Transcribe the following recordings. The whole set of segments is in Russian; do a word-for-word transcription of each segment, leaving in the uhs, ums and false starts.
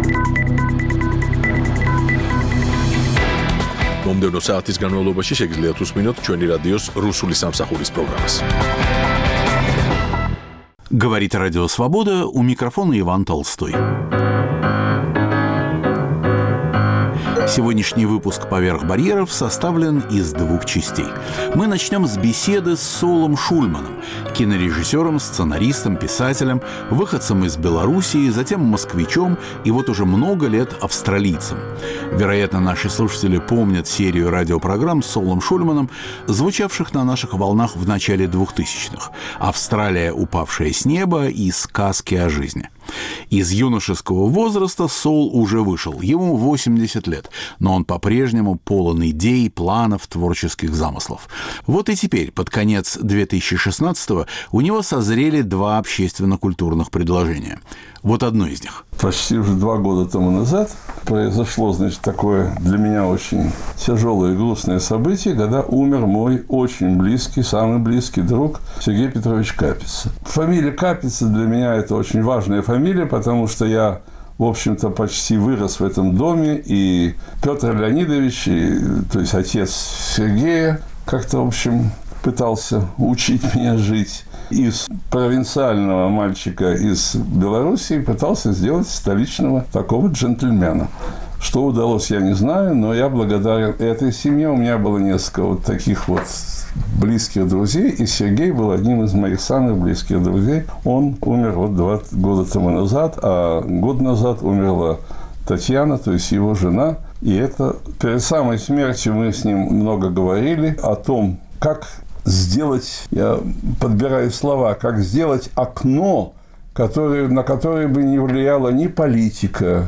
მომდევნო საათის განმავლობაში შეგიძლიათ უსმინოთ ჩვენი რადიოს რუსული სამსახურის პროგრამას. Говорит Радио Свобода, у микрофона Иван Толстой. Сегодняшний выпуск «Поверх барьеров» составлен из двух частей. Мы начнем с беседы с Соулом Шульманом, кинорежиссером, сценаристом, писателем, выходцем из Белоруссии, затем москвичом и вот уже много лет австралийцем. Вероятно, наши слушатели помнят серию радиопрограмм с Соулом Шульманом, звучавших на наших волнах в начале двухтысячных. «Австралия, упавшая с неба» и «Сказки о жизни». Из юношеского возраста Соул уже вышел, ему восемьдесят лет, но он по-прежнему полон идей, планов, творческих замыслов. Вот и теперь, под конец две тысячи шестнадцатого, у него созрели два общественно-культурных предложения. Вот одно из них. Почти уже два года тому назад произошло, значит, такое для меня очень тяжелое и грустное событие, когда умер мой очень близкий, самый близкий друг Сергей Петрович Капица. Фамилия Капица для меня – это очень важная фамилия, потому что я, в общем-то, почти вырос в этом доме, и Петр Леонидович, и, то есть отец Сергея, как-то, в общем, пытался учить меня жить. Из провинциального мальчика из Белоруссии пытался сделать столичного такого джентльмена. Что удалось, я не знаю, но я благодарен этой семье. У меня было несколько вот таких вот близких друзей, и Сергей был одним из моих самых близких друзей. Он умер вот два года тому назад, а год назад умерла Татьяна, то есть его жена. И это перед самой смертью мы с ним много говорили о том, как сделать, я подбираю слова, как сделать окно, которое, на которое бы не влияла ни политика,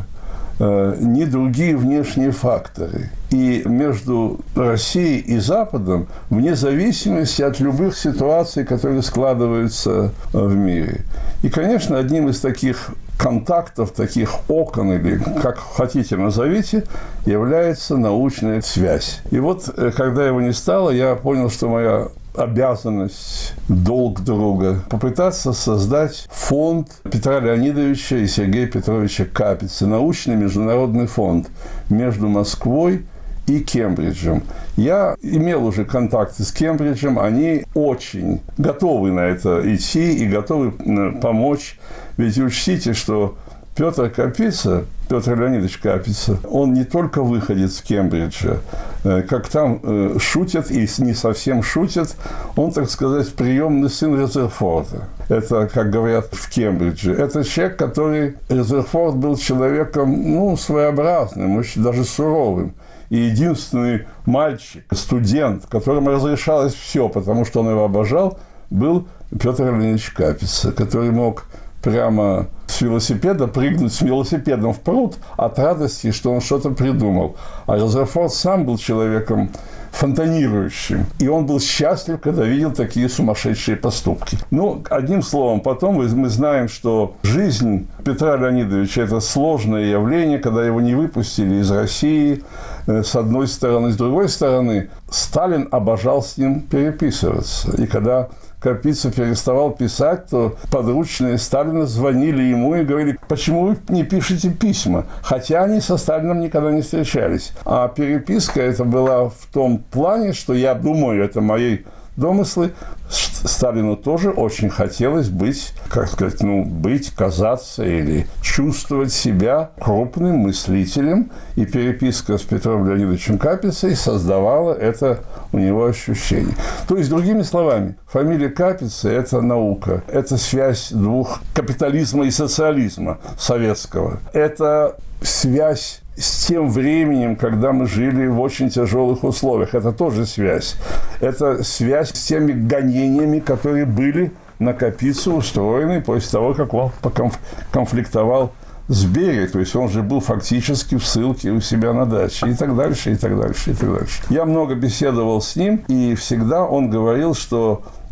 э, ни другие внешние факторы. И между Россией и Западом, вне зависимости от любых ситуаций, которые складываются в мире. И, конечно, одним из таких контактов, таких окон, или как хотите назовите, является научная связь. И вот, когда его не стало, я понял, что моя обязанность, долг друга попытаться создать фонд Петра Леонидовича и Сергея Петровича Капицы, научный международный фонд между Москвой и Кембриджем. Я имел уже контакты с Кембриджем, они очень готовы на это идти и готовы помочь. Ведь учтите, что Петр Капица, Петр Леонидович Капица, он не только выходец Кембриджа, как там шутят и не совсем шутят, он, так сказать, приемный сын Резерфорда. Это, как говорят в Кембридже. Это человек, который... Резерфорд был человеком, ну, своеобразным, очень даже суровым. И единственный мальчик, студент, которому разрешалось все, потому что он его обожал, был Петр Леонидович Капица, который мог прямо с велосипеда прыгнуть с велосипедом в пруд от радости, что он что-то придумал. А Резерфорд сам был человеком фонтанирующим. И он был счастлив, когда видел такие сумасшедшие поступки. Ну, одним словом, потом мы знаем, что жизнь Петра Леонидовича – это сложное явление, когда его не выпустили из России, с одной стороны. С другой стороны, Сталин обожал с ним переписываться. И когда Капица переставал писать, то подручные Сталина звонили ему и говорили: почему вы не пишете письма? Хотя они со Сталином никогда не встречались. А переписка это была в том плане, что я думаю, это мои домыслы, Сталину тоже очень хотелось быть, как сказать, ну, быть, казаться или чувствовать себя крупным мыслителем. И переписка с Петром Леонидовичем Капицей создавала это у него ощущение. То есть, другими словами, фамилия Капицы – это наука, это связь двух капитализма и социализма советского. Это связь с тем временем, когда мы жили в очень тяжелых условиях. Это тоже связь. Это связь с теми гонениями, которые были на Капицу устроены после того, как он конфликтовал с Берией. То есть он же был фактически в ссылке у себя на даче. И так дальше, и так дальше, и так дальше. Я много беседовал с ним, и всегда он говорил, что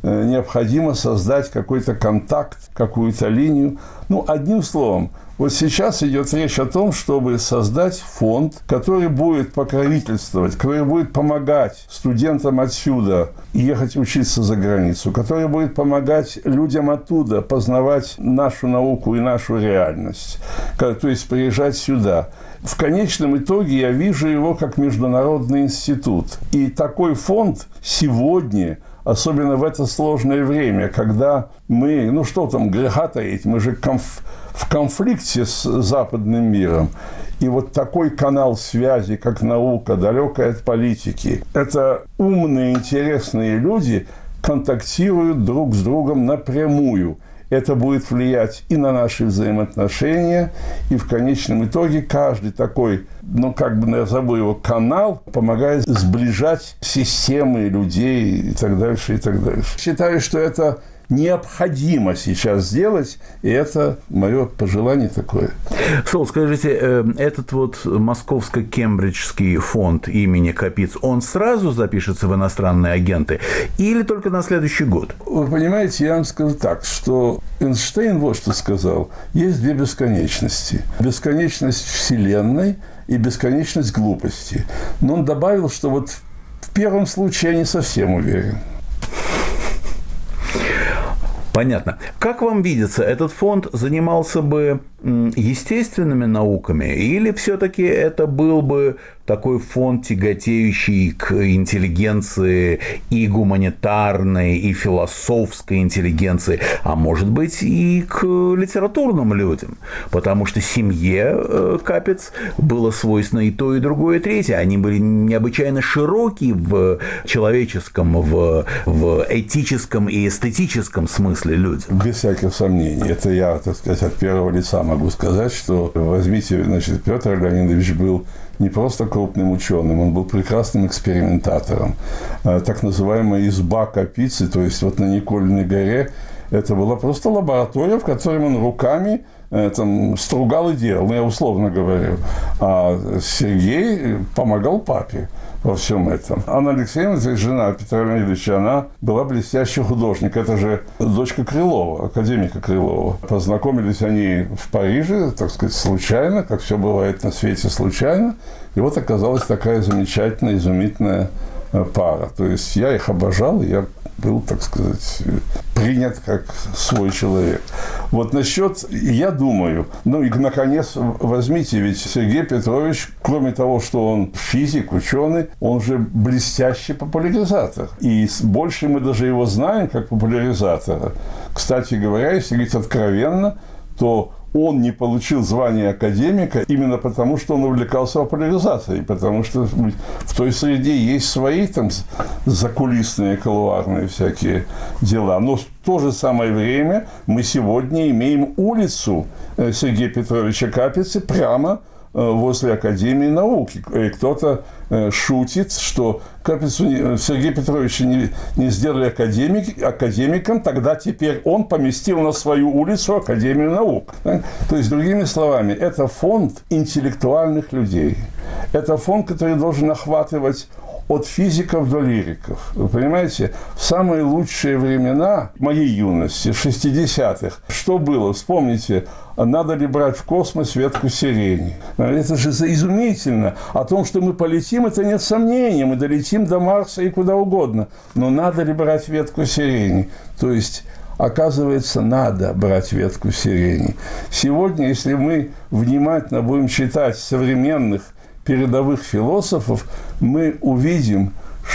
необходимо создать какой-то контакт, какую-то линию. Ну, одним словом, вот сейчас идет речь о том, чтобы создать фонд, который будет покровительствовать, который будет помогать студентам отсюда ехать учиться за границу, который будет помогать людям оттуда познавать нашу науку и нашу реальность, то есть приезжать сюда. В конечном итоге я вижу его как международный институт. И такой фонд сегодня, особенно в это сложное время, когда мы, ну что там, греха таить, мы же конф, в конфликте с западным миром. И вот такой канал связи, как наука, далекая от политики, это умные, интересные люди контактируют друг с другом напрямую. Это будет влиять и на наши взаимоотношения, и в конечном итоге каждый такой, ну, как бы назову его, канал помогает сближать системы людей и так дальше, и так дальше. Считаю, что это необходимо сейчас сделать, и это мое пожелание такое. Сол, скажите, этот вот московско-кембриджский фонд имени Капиц, он сразу запишется в иностранные агенты или только на следующий год? Вы понимаете, я вам скажу так, что Эйнштейн вот что сказал. Есть две бесконечности. Бесконечность Вселенной и бесконечность глупости. Но он добавил, что вот в первом случае я не совсем уверен. Понятно. Как вам видится, этот фонд занимался бы естественными науками или все-таки это был бы такой фонд, тяготеющий к интеллигенции и гуманитарной, и философской интеллигенции, а может быть и к литературным людям, потому что семье Капиц было свойственно и то, и другое, и третье. Они были необычайно широки в человеческом, в, в этическом и эстетическом смысле люди. Без всяких сомнений. Это я, так сказать, от первого лица могу сказать, что возьмите, значит, Петр Леонидович был не просто крупным ученым, он был прекрасным экспериментатором. Так называемая изба Капицы, то есть вот на Никольной горе, это была просто лаборатория, в которой он руками там стругал и делал, ну, я условно говорю. А Сергей помогал папе во всем этом. Анна Алексеевна, жена Петра Леонидовича, она была блестящий художник. Это же дочка Крылова, академика Крылова. Познакомились они в Париже, так сказать, случайно, как все бывает на свете случайно. И вот оказалась такая замечательная, изумительная пара. То есть я их обожал, и я был, так сказать, принят как свой человек. Вот насчет, я думаю, ну и, наконец, возьмите, ведь Сергей Петрович, кроме того, что он физик, ученый, он же блестящий популяризатор. И больше мы даже его знаем как популяризатора. Кстати говоря, если говорить откровенно, то он не получил звание академика именно потому, что он увлекался популяризацией, потому что в той среде есть свои там закулисные, кулуарные всякие дела. Но в то же самое время мы сегодня имеем улицу Сергея Петровича Капицы прямо возле Академии наук. И кто-то шутит, что Капицу Сергея Петровича не, не сделали академик, академиком, тогда теперь он поместил на свою улицу Академию наук. То есть, другими словами, это фонд интеллектуальных людей. Это фонд, который должен охватывать от физиков до лириков. Вы понимаете, в самые лучшие времена моей юности, шестидесятых, что было? Вспомните, надо ли брать в космос ветку сирени? Это же изумительно. О том, что мы полетим, это нет сомнений. Мы долетим до Марса и куда угодно. Но надо ли брать ветку сирени? То есть, оказывается, надо брать ветку сирени. Сегодня, если мы внимательно будем читать современных передовых философов, мы увидим,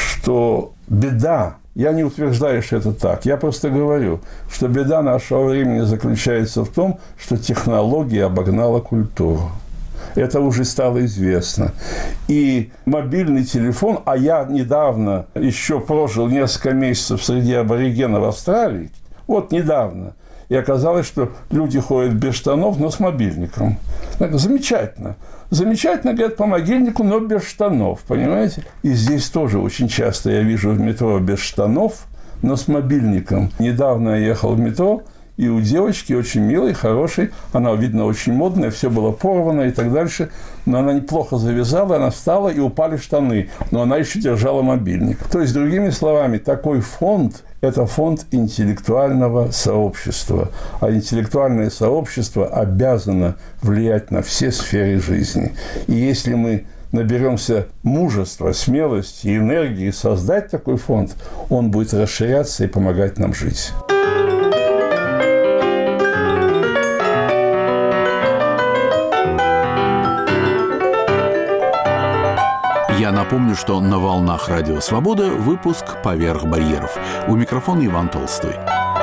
что беда, я не утверждаю, что это так, я просто говорю, что беда нашего времени заключается в том, что технология обогнала культуру. Это уже стало известно. И мобильный телефон, а я недавно еще прожил несколько месяцев среди аборигенов Австралии, вот недавно, и оказалось, что люди ходят без штанов, но с мобильником. Так, замечательно. Замечательно, говорят, по могильнику, но без штанов, понимаете? И здесь тоже очень часто я вижу в метро без штанов, но с мобильником. Недавно я ехал в метро, И у девочки очень милой, хорошей, она, видно, очень модная, все было порвано и так дальше, но она неплохо завязала, она встала, и упали штаны, но она еще держала мобильник. То есть, другими словами, такой фонд – это фонд интеллектуального сообщества, а интеллектуальное сообщество обязано влиять на все сферы жизни. И если мы наберемся мужества, смелости и энергии создать такой фонд, он будет расширяться и помогать нам жить. Я напомню, что на волнах Радио Свобода выпуск «Поверх барьеров». У микрофона Иван Толстой.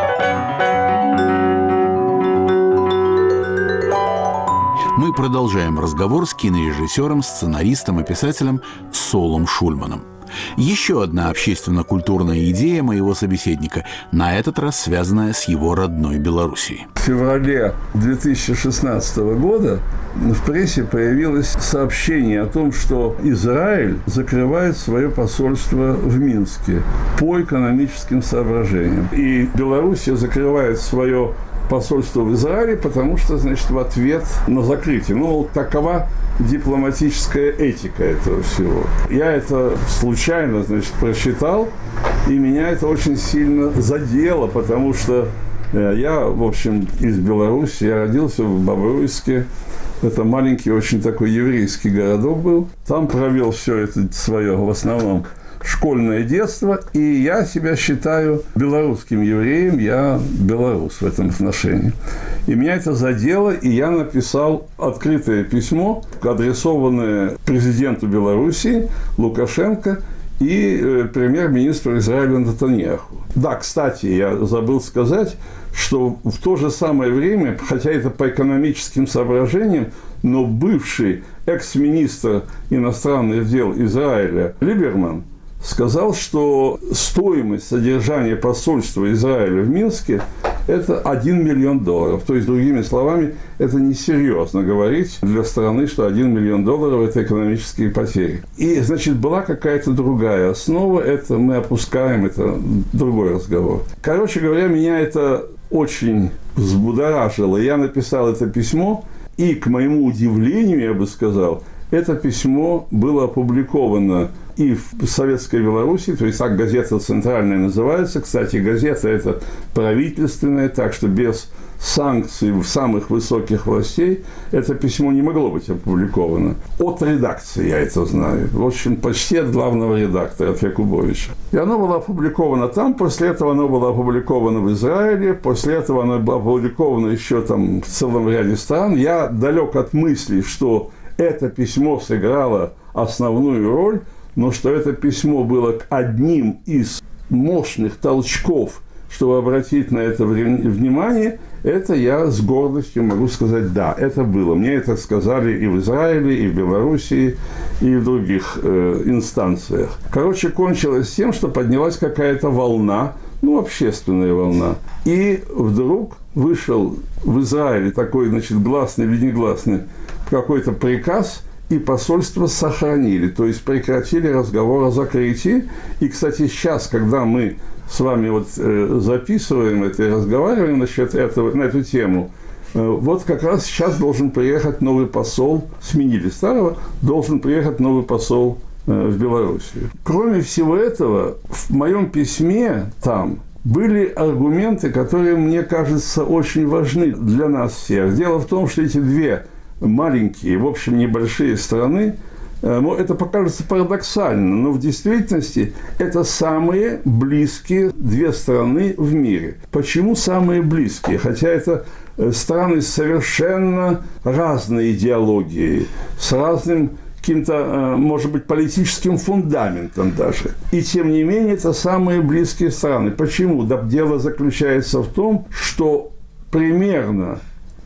Мы продолжаем разговор с кинорежиссером, сценаристом и писателем Солом Шульманом. Еще одна общественно-культурная идея моего собеседника, на этот раз связанная с его родной Белоруссией. В феврале две тысячи шестнадцатого года в прессе появилось сообщение о том, что Израиль закрывает свое посольство в Минске по экономическим соображениям. И Белоруссия закрывает свое посольство в Израиле, потому что, значит, в ответ на закрытие. Ну, такова дипломатическая этика этого всего. Я это случайно, значит, прочитал, и меня это очень сильно задело, потому что я, в общем, из Беларуси, я родился в Бобруйске. Это маленький, очень такой еврейский городок был. Там провел все это свое, в основном, школьное детство, и я себя считаю белорусским евреем, я белорус в этом отношении. И меня это задело, и я написал открытое письмо, адресованное президенту Белоруссии Лукашенко и э, премьер-министру Израиля Нетаньяху. Да, кстати, я забыл сказать, что в то же самое время, хотя это по экономическим соображениям, но бывший экс-министр иностранных дел Израиля Либерман сказал, что стоимость содержания посольства Израиля в Минске – это один миллион долларов. То есть, другими словами, это несерьезно говорить для страны, что один миллион долларов – это экономические потери. И, значит, была какая-то другая основа, это мы опускаем, это другой разговор. Короче говоря, меня это очень взбудоражило. Я написал это письмо, и, к моему удивлению, я бы сказал, это письмо было опубликовано и в Советской Беларуси, то есть так газета «Центральная» называется. Кстати, газета эта правительственная, так что без санкций самых высоких властей это письмо не могло быть опубликовано. От редакции я это знаю. В общем, почти от главного редактора, от Якубовича. И оно было опубликовано там, после этого оно было опубликовано в Израиле, после этого оно было опубликовано еще там в целом ряде стран. Я далек от мысли, что это письмо сыграло основную роль, но что это письмо было одним из мощных толчков, чтобы обратить на это внимание, это я с гордостью могу сказать, да, это было. Мне это сказали и в Израиле, и в Белоруссии, и в других э, инстанциях. Короче, кончилось тем, что поднялась какая-то волна, ну, общественная волна. И вдруг вышел в Израиле такой, значит, гласный или негласный какой-то приказ, и посольство сохранили, то есть прекратили разговор о закрытии. И, кстати, сейчас, когда мы с вами вот э, записываем это и разговариваем насчет этого, на эту тему, э, вот как раз сейчас должен приехать новый посол, сменили старого, должен приехать новый посол э, в Белоруссию. Кроме всего этого, в моем письме там были аргументы, которые, мне кажется, очень важны для нас всех. Дело в том, что эти две маленькие, в общем, небольшие страны, это покажется парадоксально, но в действительности это самые близкие две страны в мире. Почему самые близкие? Хотя это страны с совершенно разной идеологией, с разным каким-то, может быть, политическим фундаментом даже. И, тем не менее, это самые близкие страны. Почему? Да, дело заключается в том, что примерно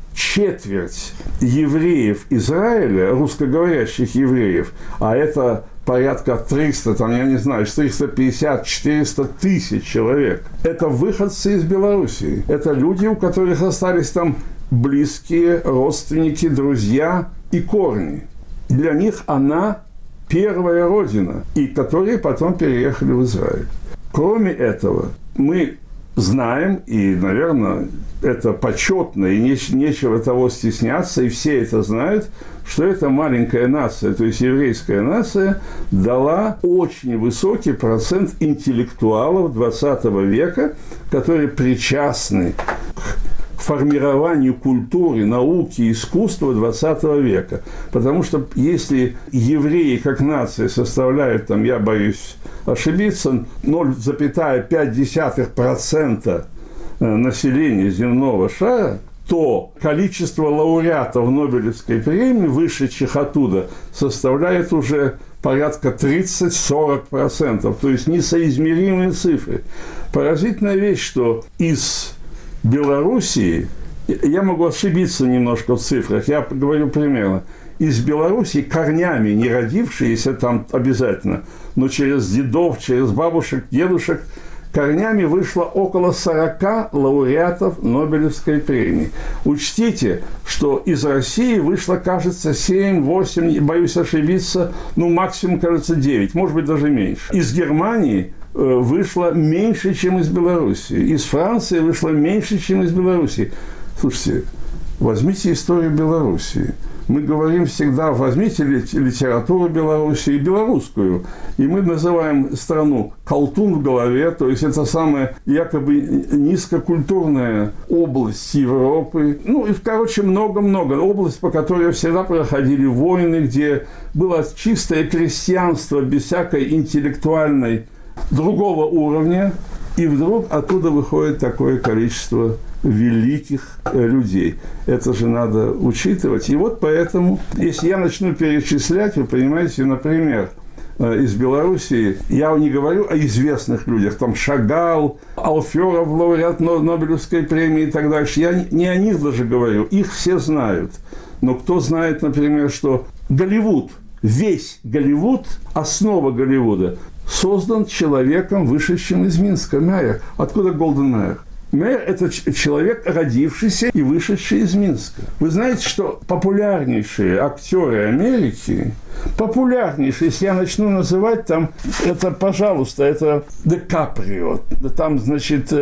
четверть евреев Израиля, русскоговорящих евреев, а это порядка триста, там, я не знаю, триста пятьдесят - четыреста тысяч человек, это выходцы из Белоруссии. Это люди, у которых остались там близкие родственники, друзья и корни. Для них она первая родина, и которые потом переехали в Израиль. Кроме этого, мы знаем, и, наверное, это почетно, и нечего того стесняться, и все это знают, что эта маленькая нация, то есть еврейская нация, дала очень высокий процент интеллектуалов двадцатого века, которые причастны к формированию культуры, науки, искусства двадцатого века. Потому что если евреи как нация составляют, там, я боюсь ошибиться, ноль целых пять десятых процента населения земного шара, то количество лауреатов Нобелевской премии, вышедших оттуда, составляет уже порядка тридцать-сорок процентов, то есть несоизмеримые цифры. Поразительная вещь, что из Белоруссии, я могу ошибиться немножко в цифрах, я говорю примерно, из Белоруссии корнями, не родившиеся там обязательно, но через дедов, через бабушек, дедушек, корнями вышло около сорока лауреатов Нобелевской премии. Учтите, что из России вышло, кажется, семь-восемь, боюсь ошибиться, ну, максимум, кажется, девять, может быть, даже меньше. Из Германии вышло меньше, чем из Белоруссии. Из Франции вышло меньше, чем из Белоруссии. Слушайте, возьмите историю Белоруссии. Мы говорим всегда, возьмите литературу Белоруссии и белорусскую, и мы называем страну «колтун в голове», то есть это самая якобы низкокультурная область Европы. Ну, и, короче, много-много. Область, по которой всегда проходили войны, где было чистое крестьянство без всякой интеллектуальной другого уровня, и вдруг оттуда выходит такое количество великих людей. Это же надо учитывать. И вот поэтому, если я начну перечислять, вы понимаете, например, из Белоруссии, я не говорю о известных людях, там Шагал, Алферов, лауреат Нобелевской премии и так дальше, я не о них даже говорю, их все знают. Но кто знает, например, что Голливуд, весь Голливуд, основа Голливуда, создан человеком, вышедшим из Минска, Майер. Откуда Голден Майер? Майер – это человек, родившийся и вышедший из Минска. Вы знаете, что популярнейшие актеры Америки, популярнейшие, если я начну называть, там, это, пожалуйста, это Ди Каприо, там, значит,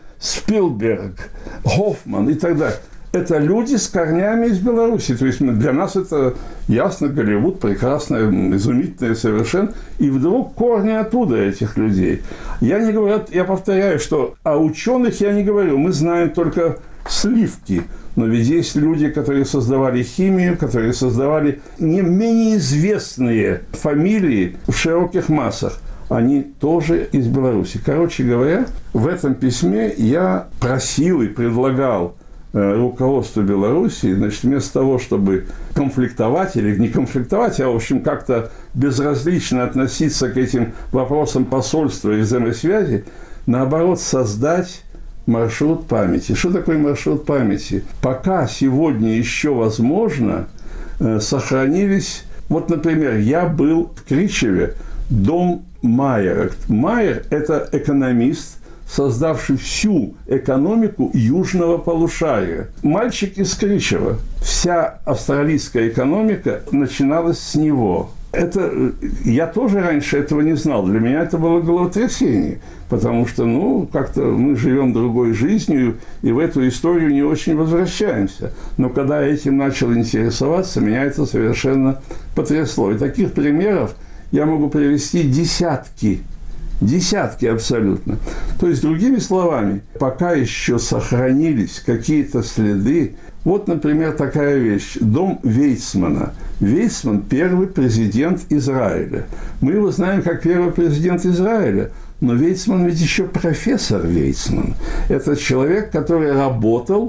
Спилберг, Хоффман и так далее. Это люди с корнями из Беларуси. То есть для нас это ясно, Голливуд прекрасное, изумительное совершенно. И вдруг корни оттуда этих людей. Я не говорю, я повторяю, что о ученых я не говорю. Мы знаем только сливки. Но ведь есть люди, которые создавали химию, которые создавали не менее известные фамилии в широких массах. Они тоже из Беларуси. Короче говоря, в этом письме я просил и предлагал руководству Белоруссии, значит, вместо того, чтобы конфликтовать или не конфликтовать, а, в общем, как-то безразлично относиться к этим вопросам посольства и взаимосвязи, наоборот, создать маршрут памяти. Что такое маршрут памяти? Пока сегодня еще возможно, сохранились... Вот, например, я был в Кричеве, дом Майера. Майер – это экономист, создавший всю экономику южного полушария. Мальчик из Кричева. Вся австралийская экономика начиналась с него. Это, я тоже раньше этого не знал. Для меня это было головотрясение. Потому что, ну, как-то мы живем другой жизнью, и в эту историю не очень возвращаемся. Но когда я этим начал интересоваться, меня это совершенно потрясло. И таких примеров я могу привести десятки. Десятки абсолютно. То есть, другими словами, пока еще сохранились какие-то следы. Вот, например, такая вещь. Дом Вейцмана. Вейцман – первый президент Израиля. Мы его знаем как первый президент Израиля. Но Вейцман ведь еще профессор Вейцман. Это человек, который работал.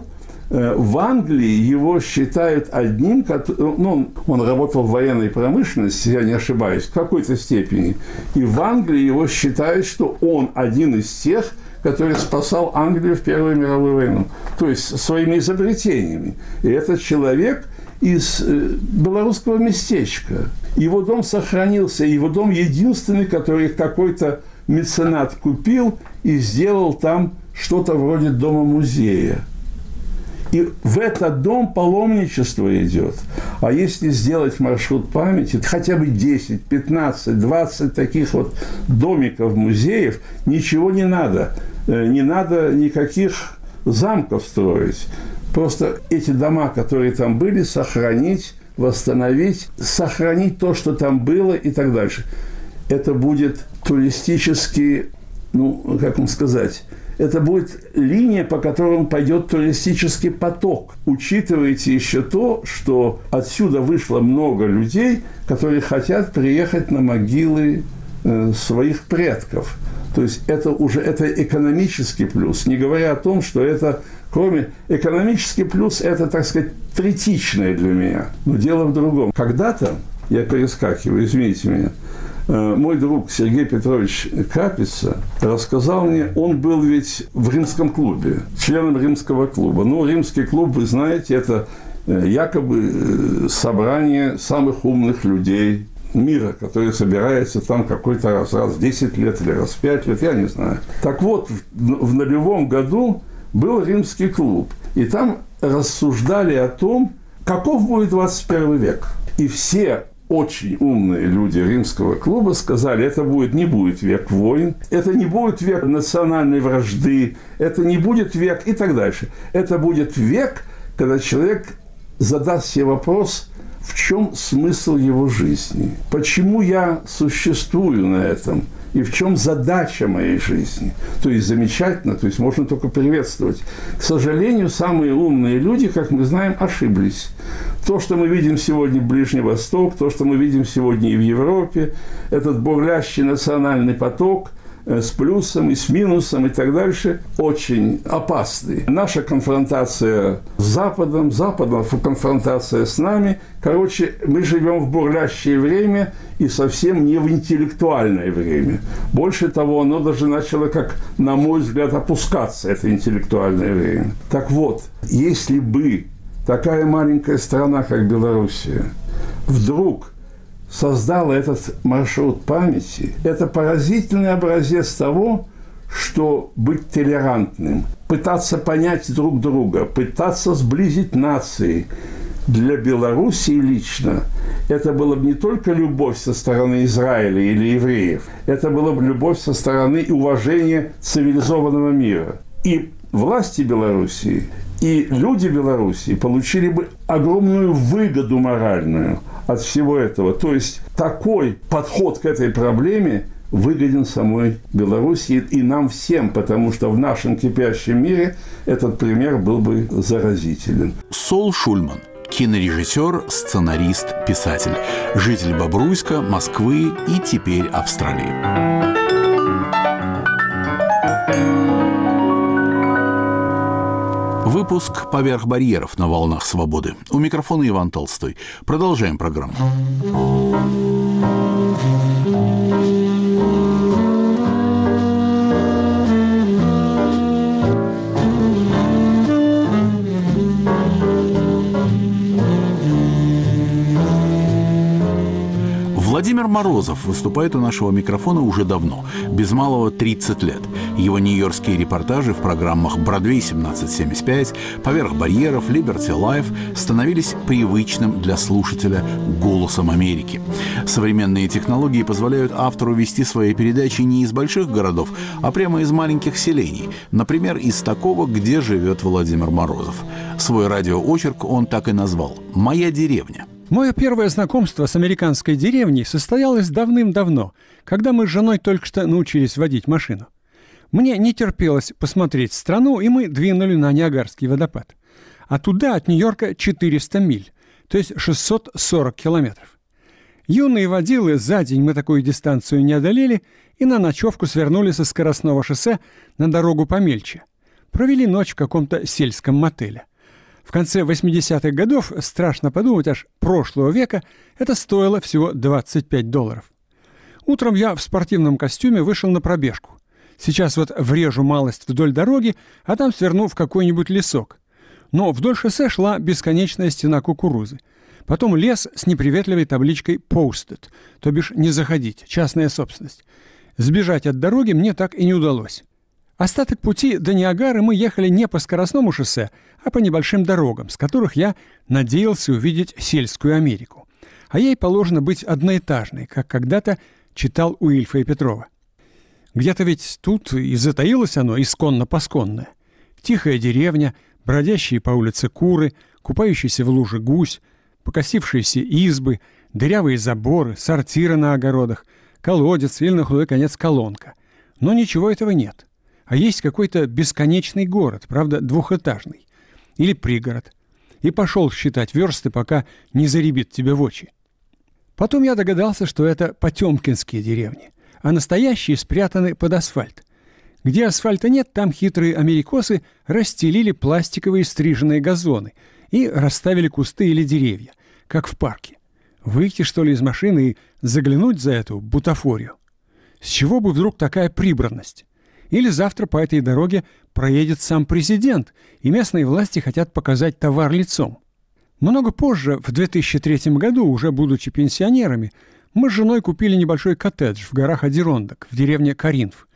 В Англии его считают одним, ну, он работал в военной промышленности, я не ошибаюсь, в какой-то степени. И в Англии его считают, что он один из тех, который спасал Англию в Первую мировую войну. То есть своими изобретениями. И этот человек из белорусского местечка. Его дом сохранился. Его дом единственный, который какой-то меценат купил и сделал там что-то вроде дома-музея. И в этот дом паломничество идет. А если сделать маршрут памяти, хотя бы десять, пятнадцать, двадцать таких вот домиков, музеев, ничего не надо. не надо никаких замков строить. Просто эти дома, которые там были, сохранить, восстановить, сохранить то, что там было и так дальше. Это будет туристический, ну, как вам сказать, это будет линия, по которой пойдет туристический поток. Учитывайте еще то, что отсюда вышло много людей, которые хотят приехать на могилы э, своих предков. То есть это уже это экономический плюс, не говоря о том, что это, кроме экономический плюс, это, так сказать, третичное для меня. Но дело в другом. Когда-то, я перескакиваю, извините меня, мой друг Сергей Петрович Капица рассказал мне, он был ведь в римском клубе, членом римского клуба. Ну, римский клуб, вы знаете, это якобы собрание самых умных людей мира, который собирается там какой-то раз, раз в десять лет или раз в пять лет, я не знаю. Так вот, в нулевом году был римский клуб, и там рассуждали о том, каков будет двадцать первый век. И все очень умные люди римского клуба сказали, это будет, не будет век войн, это не будет век национальной вражды, это не будет век и так дальше. Это будет век, когда человек задаст себе вопрос, в чем смысл его жизни, почему я существую на этом, и в чем задача моей жизни. То есть замечательно, то есть можно только приветствовать. К сожалению, самые умные люди, как мы знаем, ошиблись. То, что мы видим сегодня в Ближний Восток, то, что мы видим сегодня и в Европе, этот бурлящий национальный поток с плюсом и с минусом и так дальше, очень опасный. Наша конфронтация с Западом, Западом конфронтация с нами. Короче, мы живем в бурлящее время и совсем не в интеллектуальное время. Больше того, оно даже начало, как, на мой взгляд, опускаться, это интеллектуальное время. Так вот, если бы такая маленькая страна, как Белоруссия, вдруг создала этот маршрут памяти, это поразительный образец того, что быть толерантным, пытаться понять друг друга, пытаться сблизить нации. Для Белоруссии лично это была бы не только любовь со стороны Израиля или евреев, это была бы любовь со стороны и уважения цивилизованного мира. И власти Белоруссии, и люди Белоруссии получили бы огромную выгоду моральную от всего этого. То есть такой подход к этой проблеме выгоден самой Белоруссии и нам всем, потому что в нашем кипящем мире этот пример был бы заразителен. Сол Шульман. Кинорежиссер, сценарист, писатель. Житель Бобруйска, Москвы и теперь Австралии. Выпуск «Поверх барьеров» на волнах свободы. У микрофона Иван Толстой. Продолжаем программу. Владимир Морозов выступает у нашего микрофона уже давно, без малого тридцать лет. Его нью-йоркские репортажи в программах «Бродвей семнадцать семьдесят пять», «Поверх барьеров», «Liberty Life» становились привычным для слушателя голосом Америки. Современные технологии позволяют автору вести свои передачи не из больших городов, а прямо из маленьких селений, например, из такого, где живет Владимир Морозов. Свой радиоочерк он так и назвал «Моя деревня». Мое первое знакомство с американской деревней состоялось давным-давно, когда мы с женой только что научились водить машину. Мне не терпелось посмотреть страну, и мы двинули на Ниагарский водопад. А туда от Нью-Йорка четыреста миль, то есть шестьсот сорок километров. Юные водилы, за день мы такую дистанцию не одолели, и на ночевку свернули со скоростного шоссе на дорогу помельче. Провели ночь в каком-то сельском мотеле. В конце восьмидесятых годов, страшно подумать, аж прошлого века, это стоило всего двадцать пять долларов. Утром я в спортивном костюме вышел на пробежку. Сейчас вот врежу малость вдоль дороги, а там сверну в какой-нибудь лесок. Но вдоль шоссе шла бесконечная стена кукурузы. Потом лес с неприветливой табличкой «Posted», то бишь «не заходить», частная собственность. Сбежать от дороги мне так и не удалось. Остаток пути до Ниагары мы ехали не по скоростному шоссе, а по небольшим дорогам, с которых я надеялся увидеть сельскую Америку. А ей положено быть одноэтажной, как когда-то читал у Ильфа и Петрова. Где-то ведь тут и затаилось оно исконно-посконное. Тихая деревня, бродящие по улице куры, купающийся в луже гусь, покосившиеся избы, дырявые заборы, сортиры на огородах, колодец или, на худой конец, колонка. Но ничего этого нет. А есть какой-то бесконечный город, правда, двухэтажный. Или пригород. И пошел считать версты, пока не заребит тебе в очи. Потом я догадался, что это потемкинские деревни, а настоящие спрятаны под асфальт. Где асфальта нет, там хитрые америкосы расстелили пластиковые стриженные газоны и расставили кусты или деревья, как в парке. Выйти, что ли, из машины и заглянуть за эту бутафорию? С чего бы вдруг такая прибранность? Или завтра по этой дороге проедет сам президент, и местные власти хотят показать товар лицом. Много позже, в две тысячи третьем году, уже будучи пенсионерами, мы с женой купили небольшой коттедж в горах Адирондак, в деревне Каринф.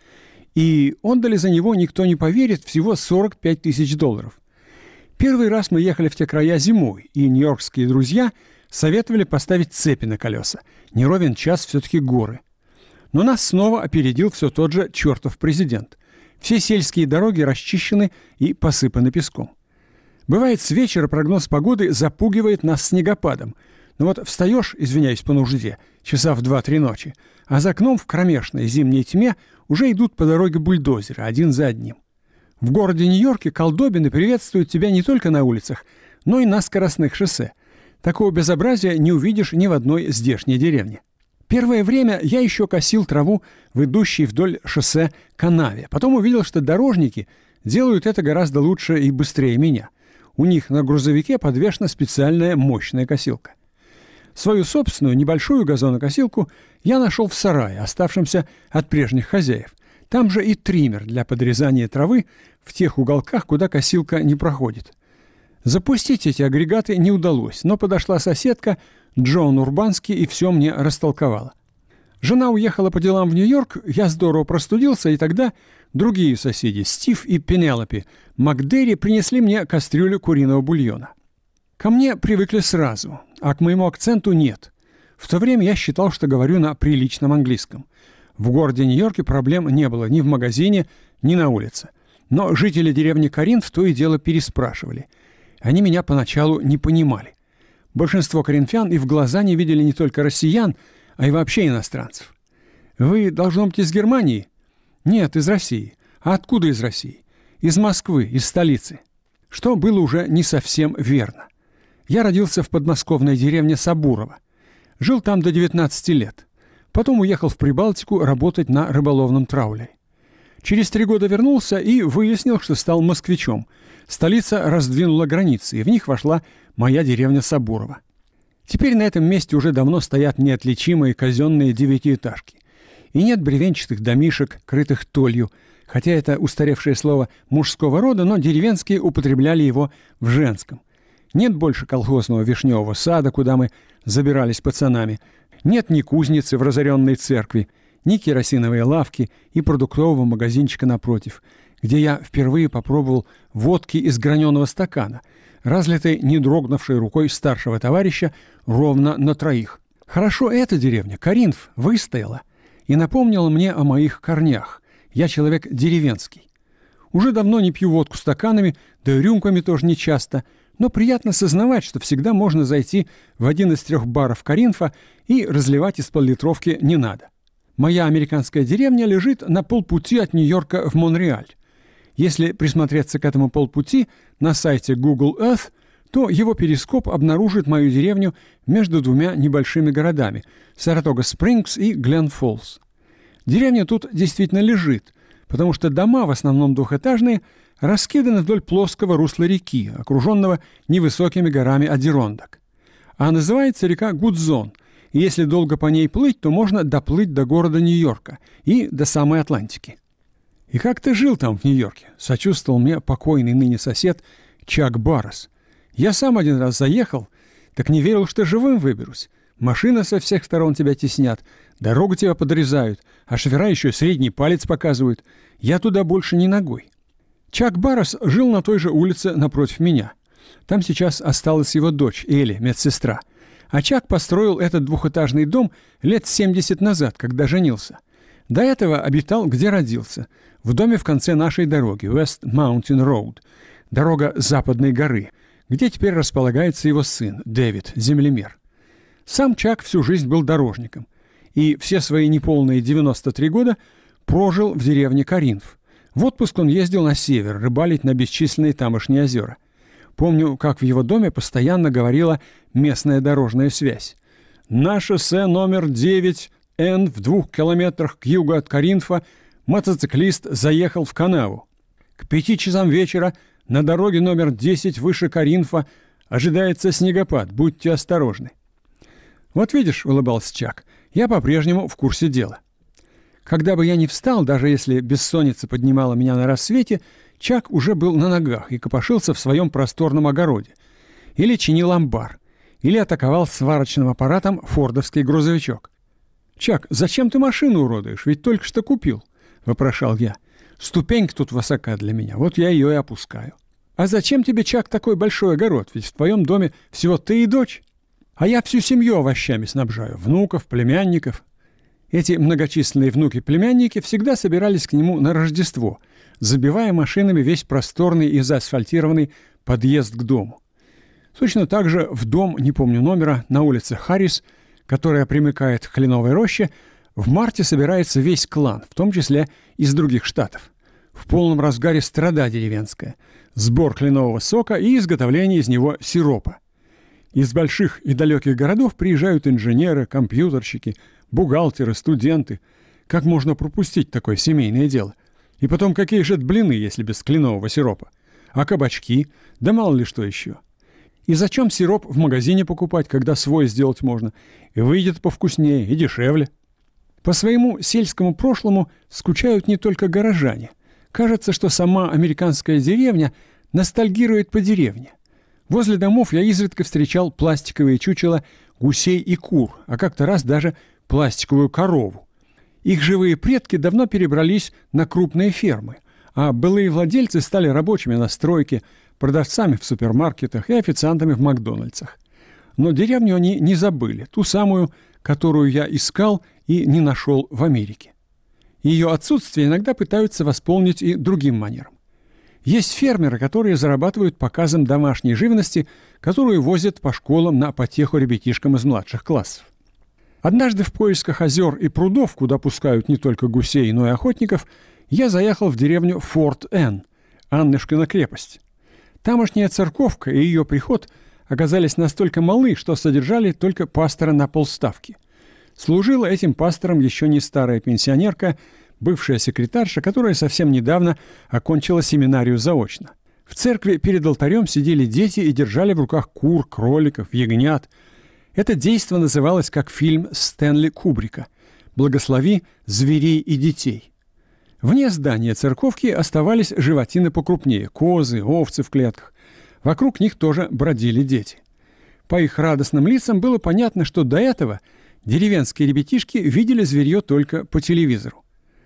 И отдали за него, никто не поверит, всего сорок пять тысяч долларов. Первый раз мы ехали в те края зимой, и нью-йоркские друзья советовали поставить цепи на колеса. Не ровен час все-таки горы. Но нас снова опередил все тот же чертов президент. Все сельские дороги расчищены и посыпаны песком. Бывает, с вечера прогноз погоды запугивает нас снегопадом. Но вот встаешь, извиняюсь по нужде, часа в два-три ночи, а за окном в кромешной зимней тьме уже идут по дороге бульдозеры, один за одним. В городе Нью-Йорке колдобины приветствуют тебя не только на улицах, но и на скоростных шоссе. Такого безобразия не увидишь ни в одной здешней деревне. Первое время я еще косил траву в идущей вдоль шоссе канаве. Потом увидел, что дорожники делают это гораздо лучше и быстрее меня. У них на грузовике подвешена специальная мощная косилка. Свою собственную небольшую газонокосилку я нашел в сарае, оставшемся от прежних хозяев. Там же и триммер для подрезания травы в тех уголках, куда косилка не проходит. Запустить эти агрегаты не удалось, но подошла соседка Джон Урбанский и все мне растолковала. Жена уехала по делам в Нью-Йорк, я здорово простудился, и тогда другие соседи, Стив и Пенелопи Макдерри, принесли мне кастрюлю куриного бульона. Ко мне привыкли сразу, а к моему акценту нет. В то время я считал, что говорю на приличном английском. В городе Нью-Йорке проблем не было ни в магазине, ни на улице. Но жители деревни Каринф то и дело переспрашивали. Они меня поначалу не понимали. Большинство коринфян и в глаза не видели не только россиян, а и вообще иностранцев. «Вы, должно быть, из Германии?» «Нет, из России». «А откуда из России?» «Из Москвы, из столицы». Что было уже не совсем верно. Я родился в подмосковной деревне Сабурово. Жил там до девятнадцати лет. Потом уехал в Прибалтику работать на рыболовном траулере. Через три года вернулся и выяснил, что стал москвичом. Столица раздвинула границы, и в них вошла моя деревня Сабурово. Теперь на этом месте уже давно стоят неотличимые казенные девятиэтажки. И нет бревенчатых домишек, крытых толью, хотя это устаревшее слово мужского рода, но деревенские употребляли его в женском. Нет больше колхозного вишневого сада, куда мы забирались пацанами. Нет ни кузницы в разоренной церкви, ни керосиновой лавки и продуктового магазинчика напротив, где я впервые попробовал водки из граненого стакана, разлитой не дрогнувшей рукой старшего товарища ровно на троих. Хорошо эта деревня, Каринф, выстояла и напомнила мне о моих корнях. Я человек деревенский. Уже давно не пью водку стаканами, да и рюмками тоже не часто, но приятно сознавать, что всегда можно зайти в один из трех баров Каринфа и разливать из пол-литровки не надо. Моя американская деревня лежит на полпути от Нью-Йорка в Монреаль. Если присмотреться к этому полпути на сайте Google Earth, то его перископ обнаружит мою деревню между двумя небольшими городами – Саратога-Спрингс и Глен-Фоллс. Деревня тут действительно лежит, потому что дома, в основном двухэтажные, раскиданы вдоль плоского русла реки, окруженного невысокими горами Адирондак. А называется река Гудзон, и если долго по ней плыть, то можно доплыть до города Нью-Йорка и до самой Атлантики. «И как ты жил там, в Нью-Йорке?» – сочувствовал мне покойный ныне сосед Чак Баррес. «Я сам один раз заехал, так не верил, что живым выберусь. Машины со всех сторон тебя теснят, дорогу тебя подрезают, а шофера еще средний палец показывают. Я туда больше не ногой». Чак Баррес жил на той же улице напротив меня. Там сейчас осталась его дочь Элли, медсестра. А Чак построил этот двухэтажный дом лет семьдесят назад, когда женился. До этого обитал, где родился, в доме в конце нашей дороги, West Mountain Road, дорога Западной горы, где теперь располагается его сын, Дэвид, землемер. Сам Чак всю жизнь был дорожником и все свои неполные девяносто три года прожил в деревне Коринф. В отпуск он ездил на север рыбалить на бесчисленные тамошние озера. Помню, как в его доме постоянно говорила местная дорожная связь. «На шоссе номер девять Н в двух километрах к югу от Коринфа мотоциклист заехал в канаву. К пяти часам вечера на дороге номер десять выше Коринфа ожидается снегопад. Будьте осторожны». «Вот видишь», — улыбался Чак, — «я по-прежнему в курсе дела». Когда бы я ни встал, даже если бессонница поднимала меня на рассвете, Чак уже был на ногах и копошился в своем просторном огороде. Или чинил амбар, или атаковал сварочным аппаратом фордовский грузовичок. «Чак, зачем ты машину уродуешь? Ведь только что купил», — вопрошал я. «Ступенька тут высока для меня, вот я ее и опускаю». «А зачем тебе, Чак, такой большой огород? Ведь в твоем доме всего ты и дочь. А я всю семью овощами снабжаю, внуков, племянников». Эти многочисленные внуки-племянники всегда собирались к нему на Рождество, забивая машинами весь просторный и заасфальтированный подъезд к дому. Точно так же в дом, не помню номера, на улице Харрис, которая примыкает к Кленовой роще, в марте собирается весь клан, в том числе из других штатов. В полном разгаре страда деревенская, сбор кленового сока и изготовление из него сиропа. Из больших и далеких городов приезжают инженеры, компьютерщики, бухгалтеры, студенты. Как можно пропустить такое семейное дело? И потом, какие же это блины, если без кленового сиропа? А кабачки? Да мало ли что еще. И зачем сироп в магазине покупать, когда свой сделать можно? И выйдет повкуснее, и дешевле. По своему сельскому прошлому скучают не только горожане. Кажется, что сама американская деревня ностальгирует по деревне. Возле домов я изредка встречал пластиковые чучела гусей и кур, а как-то раз даже пластиковую корову. Их живые предки давно перебрались на крупные фермы, а былые владельцы стали рабочими на стройке, продавцами в супермаркетах и официантами в Макдональдсах. Но деревню они не забыли, ту самую, которую я искал и не нашел в Америке. Ее отсутствие иногда пытаются восполнить и другим манером. Есть фермеры, которые зарабатывают показом домашней живности, которую возят по школам на потеху ребятишкам из младших классов. Однажды в поисках озер и прудов, куда пускают не только гусей, но и охотников, я заехал в деревню Форт Энн, Аннушкина крепость. Тамошняя церковка и ее приход оказались настолько малы, что содержали только пастора на полставки. Служила этим пастором еще не старая пенсионерка, бывшая секретарша, которая совсем недавно окончила семинарию заочно. В церкви перед алтарем сидели дети и держали в руках кур, кроликов, ягнят. Это действо называлось как фильм Стэнли Кубрика «Благослови зверей и детей». Вне здания церковки оставались животины покрупнее – козы, овцы в клетках. Вокруг них тоже бродили дети. По их радостным лицам было понятно, что до этого деревенские ребятишки видели зверье только по телевизору.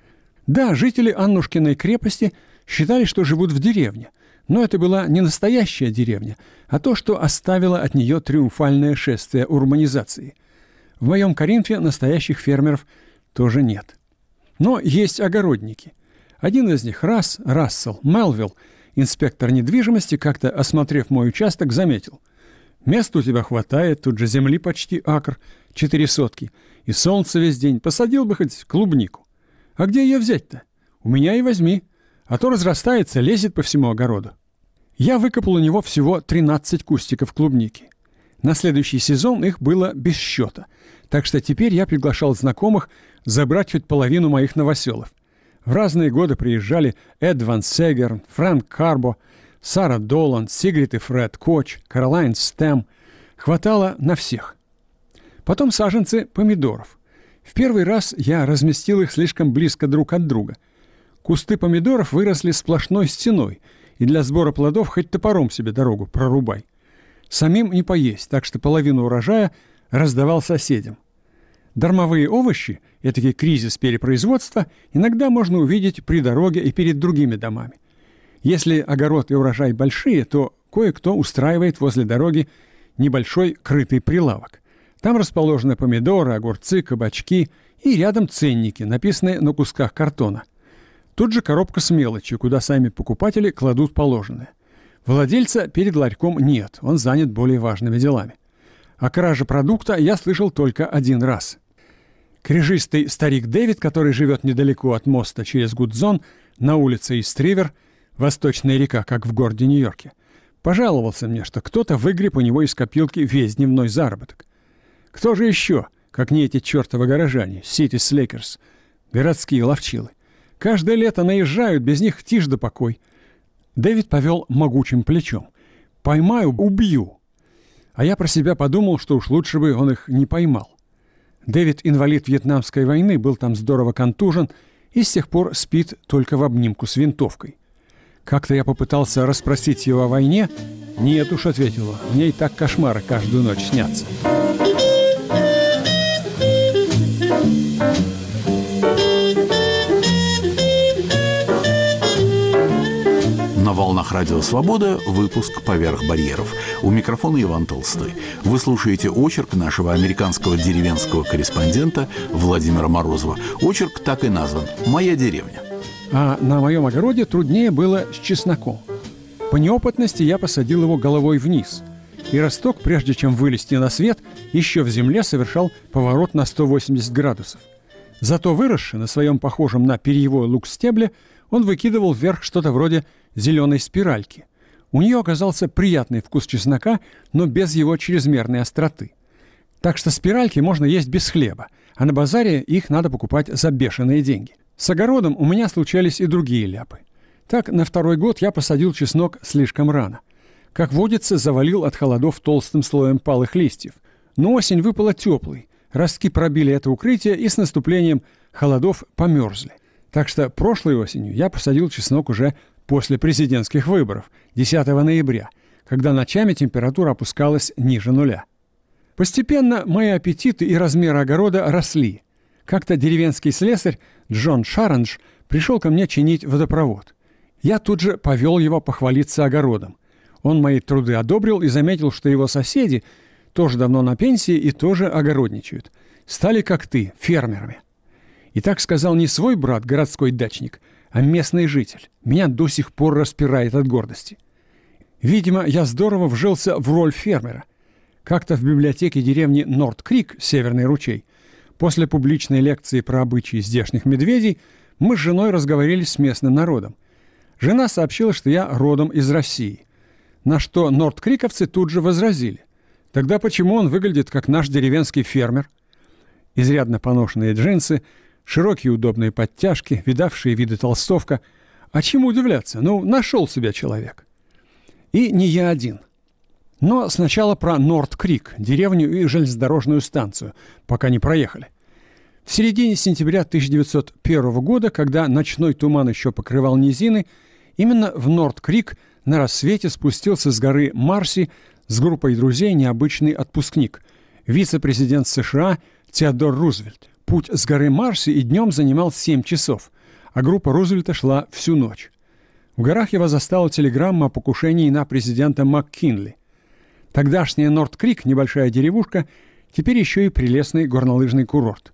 Да, жители Аннушкиной крепости считали, что живут в деревне, но это была не настоящая деревня, а то, что оставило от нее триумфальное шествие урбанизации. В моем Коринфе настоящих фермеров тоже нет. Но есть огородники. Один из них, Расс, Рассел Мелвилл, инспектор недвижимости, как-то, осмотрев мой участок, заметил: «Места у тебя хватает, тут же земли почти акр, четыре сотки, и солнце весь день, посадил бы хоть клубнику. А где ее взять-то? У меня и возьми, а то разрастается, лезет по всему огороду». Я выкопал у него всего тринадцать кустиков клубники. На следующий сезон их было без счета, так что теперь я приглашал знакомых забрать хоть половину моих новоселов. В разные годы приезжали Эд Ван Сегерн, Фрэнк Карбо, Сара Доланд, Сигрид и Фред Коч, Каролайн Стэм. Хватало на всех. Потом саженцы помидоров. В первый раз я разместил их слишком близко друг от друга. Кусты помидоров выросли сплошной стеной, и для сбора плодов хоть топором себе дорогу прорубай. Самим не поесть, так что половину урожая раздавал соседям. Дармовые овощи, этакий кризис перепроизводства, иногда можно увидеть при дороге и перед другими домами. Если огород и урожай большие, то кое-кто устраивает возле дороги небольшой крытый прилавок. Там расположены помидоры, огурцы, кабачки и рядом ценники, написанные на кусках картона. Тут же коробка с мелочью, куда сами покупатели кладут положенное. Владельца перед ларьком нет, он занят более важными делами. О краже продукта я слышал только один раз. Кряжистый старик Дэвид, который живет недалеко от моста через Гудзон, на улице Ист-Ривер, восточная река, как в городе Нью-Йорке, пожаловался мне, что кто-то выгреб у него из копилки весь дневной заработок. Кто же еще, как не эти чертовы горожане, City Slickers, городские ловчилы? Каждое лето наезжают, без них тишь да покой. Дэвид повел могучим плечом. «Поймаю, убью!» А я про себя подумал, что уж лучше бы он их не поймал. Дэвид, инвалид Вьетнамской войны, был там здорово контужен и с тех пор спит только в обнимку с винтовкой. Как-то я попытался расспросить его о войне. «Нет уж», — ответил он, — «мне и так кошмары каждую ночь снятся». На волнах Радио Свобода выпуск «Поверх барьеров». У микрофона Иван Толстой. Вы слушаете очерк нашего американского деревенского корреспондента Владимира Морозова. Очерк так и назван «Моя деревня». А на моем огороде труднее было с чесноком. По неопытности я посадил его головой вниз. И росток, прежде чем вылезти на свет, еще в земле совершал поворот на сто восемьдесят градусов. Зато выросший на своем похожем на перьевой лук стебле, он выкидывал вверх что-то вроде зеленой спиральки. У нее оказался приятный вкус чеснока, но без его чрезмерной остроты. Так что спиральки можно есть без хлеба, а на базаре их надо покупать за бешеные деньги. С огородом у меня случались и другие ляпы. Так, на второй год я посадил чеснок слишком рано. Как водится, завалил от холодов толстым слоем палых листьев. Но осень выпала теплой, ростки пробили это укрытие и с наступлением холодов померзли. Так что прошлой осенью я посадил чеснок уже после президентских выборов, десятого ноября, когда ночами температура опускалась ниже нуля. Постепенно мои аппетиты и размеры огорода росли. Как-то деревенский слесарь Джон Шарандж пришел ко мне чинить водопровод. Я тут же повел его похвалиться огородом. Он мои труды одобрил и заметил, что его соседи, тоже давно на пенсии и тоже огородничают, стали, как ты, фермерами. И так сказал не свой брат, городской дачник, а местный житель. Меня до сих пор распирает от гордости. Видимо, я здорово вжился в роль фермера. Как-то в библиотеке деревни Норт-Крик, Северный ручей, после публичной лекции про обычаи здешних медведей, мы с женой разговорились с местным народом. Жена сообщила, что я родом из России. На что норт-криковцы тут же возразили. Тогда почему он выглядит как наш деревенский фермер? Изрядно поношенные джинсы, широкие удобные подтяжки, видавшие виды толстовка. А чему удивляться? Ну, нашел себя человек. И не я один. Но сначала про Норт-Крик, деревню и железнодорожную станцию, пока не проехали. В середине сентября тысяча девятьсот первого года, когда ночной туман еще покрывал низины, именно в Норт-Крик на рассвете спустился с горы Марси с группой друзей необычный отпускник, вице-президент США Теодор Рузвельт. Путь с горы Марси и днем занимал семь часов, а группа Рузвельта шла всю ночь. В горах его застала телеграмма о покушении на президента МакКинли. Тогдашняя Норт-Крик, небольшая деревушка, теперь еще и прелестный горнолыжный курорт.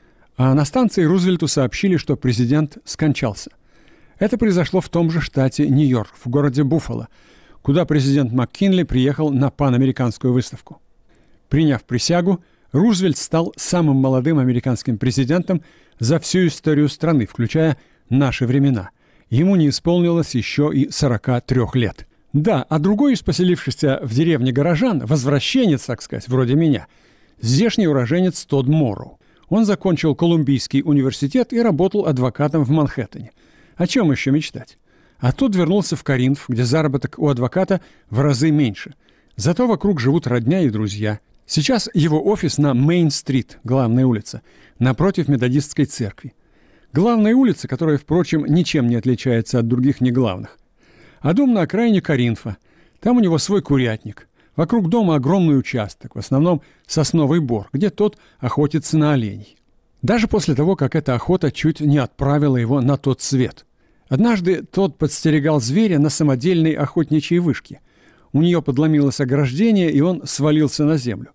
А на станции Рузвельту сообщили, что президент скончался. Это произошло в том же штате Нью-Йорк, в городе Буффало, куда президент МакКинли приехал на панамериканскую выставку. Приняв присягу, Рузвельт стал самым молодым американским президентом за всю историю страны, включая наши времена. Ему не исполнилось еще и сорока трёх лет. Да, а другой из поселившихся в деревне горожан, возвращенец, так сказать, вроде меня, здешний уроженец Тодд Морроу. Он закончил Колумбийский университет и работал адвокатом в Манхэттене. О чем еще мечтать? А тут вернулся в Коринф, где заработок у адвоката в разы меньше. Зато вокруг живут родня и друзья. Сейчас его офис на Мейн-стрит, главная улица, напротив методистской церкви. Главная улица, которая, впрочем, ничем не отличается от других неглавных. А дом на окраине Коринфа. Там у него свой курятник. Вокруг дома огромный участок, в основном сосновый бор, где тот охотится на оленей. Даже после того, как эта охота чуть не отправила его на тот свет. Однажды тот подстерегал зверя на самодельной охотничьей вышке. У нее подломилось ограждение, и он свалился на землю.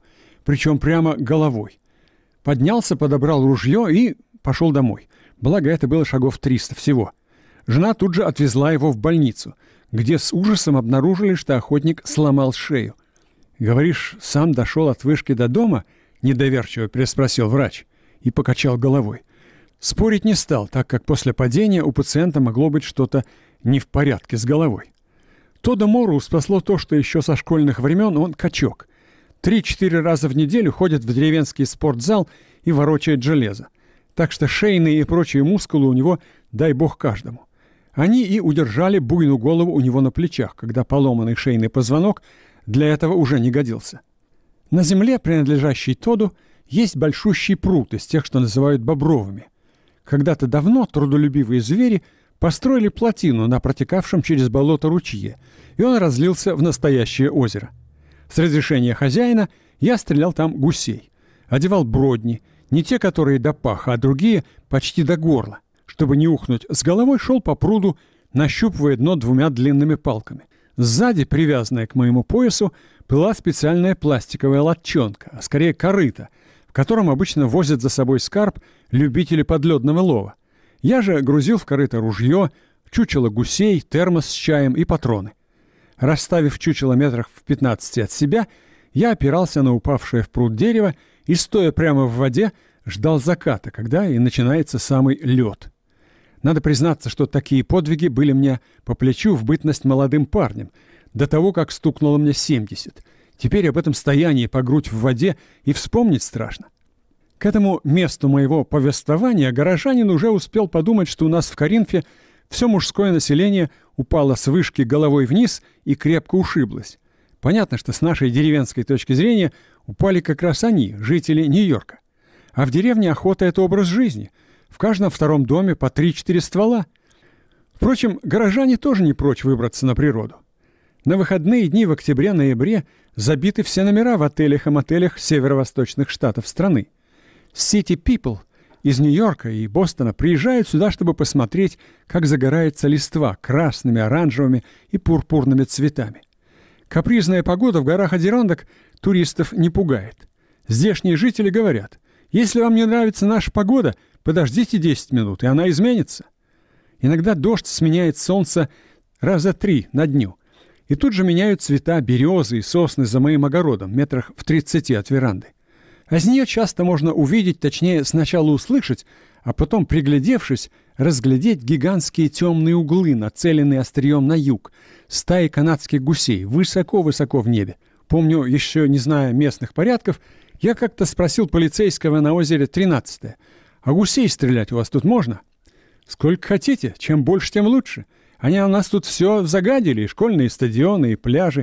причем прямо головой. Поднялся, подобрал ружье и пошел домой. Благо, это было шагов триста всего. Жена тут же отвезла его в больницу, где с ужасом обнаружили, что охотник сломал шею. «Говоришь, сам дошел от вышки до дома?» — недоверчиво переспросил врач и покачал головой. Спорить не стал, так как после падения у пациента могло быть что-то не в порядке с головой. Тодда Морроу спасло то, что еще со школьных времен он качок. Три-четыре раза в неделю ходит в деревенский спортзал и ворочает железо. Так что шейные и прочие мускулы у него, дай бог каждому. Они и удержали буйную голову у него на плечах, когда поломанный шейный позвонок для этого уже не годился. На земле, принадлежащей Тодду, есть большущий пруд из тех, что называют бобровыми. Когда-то давно трудолюбивые звери построили плотину на протекавшем через болото ручье, и он разлился в настоящее озеро. С разрешения хозяина я стрелял там гусей, одевал бродни, не те, которые до паха, а другие почти до горла. Чтобы не ухнуть с головой, шел по пруду, нащупывая дно двумя длинными палками. Сзади, привязанная к моему поясу, была специальная пластиковая лодчонка, а скорее корыто, в котором обычно возят за собой скарб любители подледного лова. Я же грузил в корыто ружье, чучело гусей, термос с чаем и патроны. Расставив чучело метрах в пятнадцати от себя, я опирался на упавшее в пруд дерево и, стоя прямо в воде, ждал заката, когда и начинается самый лед. Надо признаться, что такие подвиги были мне по плечу в бытность молодым парнем, до того, как стукнуло мне семьдесят. Теперь об этом стоянии по грудь в воде и вспомнить страшно. К этому месту моего повествования горожанин уже успел подумать, что у нас в Коринфе все мужское население упало с вышки головой вниз и крепко ушиблось. Понятно, что с нашей деревенской точки зрения упали как раз они, жители Нью-Йорка. А в деревне охота — это образ жизни. В каждом втором доме по три-четыре ствола. Впрочем, горожане тоже не прочь выбраться на природу. На выходные дни в октябре-ноябре забиты все номера в отелях и мотелях северо-восточных штатов страны. City People из Нью-Йорка и Бостона приезжают сюда, чтобы посмотреть, как загорается листва красными, оранжевыми и пурпурными цветами. Капризная погода в горах Адирондак туристов не пугает. Здешние жители говорят: если вам не нравится наша погода, подождите десять минут, и она изменится. Иногда дождь сменяет солнце раза три на дню. И тут же меняют цвета березы и сосны за моим огородом, метрах в тридцати от веранды. А с нее часто можно увидеть, точнее, сначала услышать, а потом, приглядевшись, разглядеть гигантские темные углы, нацеленные острием на юг, стаи канадских гусей, высоко-высоко в небе. Помню, еще не зная местных порядков, я как-то спросил полицейского на озере тринадцатое: «А гусей стрелять у вас тут можно?» «Сколько хотите, чем больше, тем лучше. Они у нас тут все загадили, и школьные стадионы, и пляжи».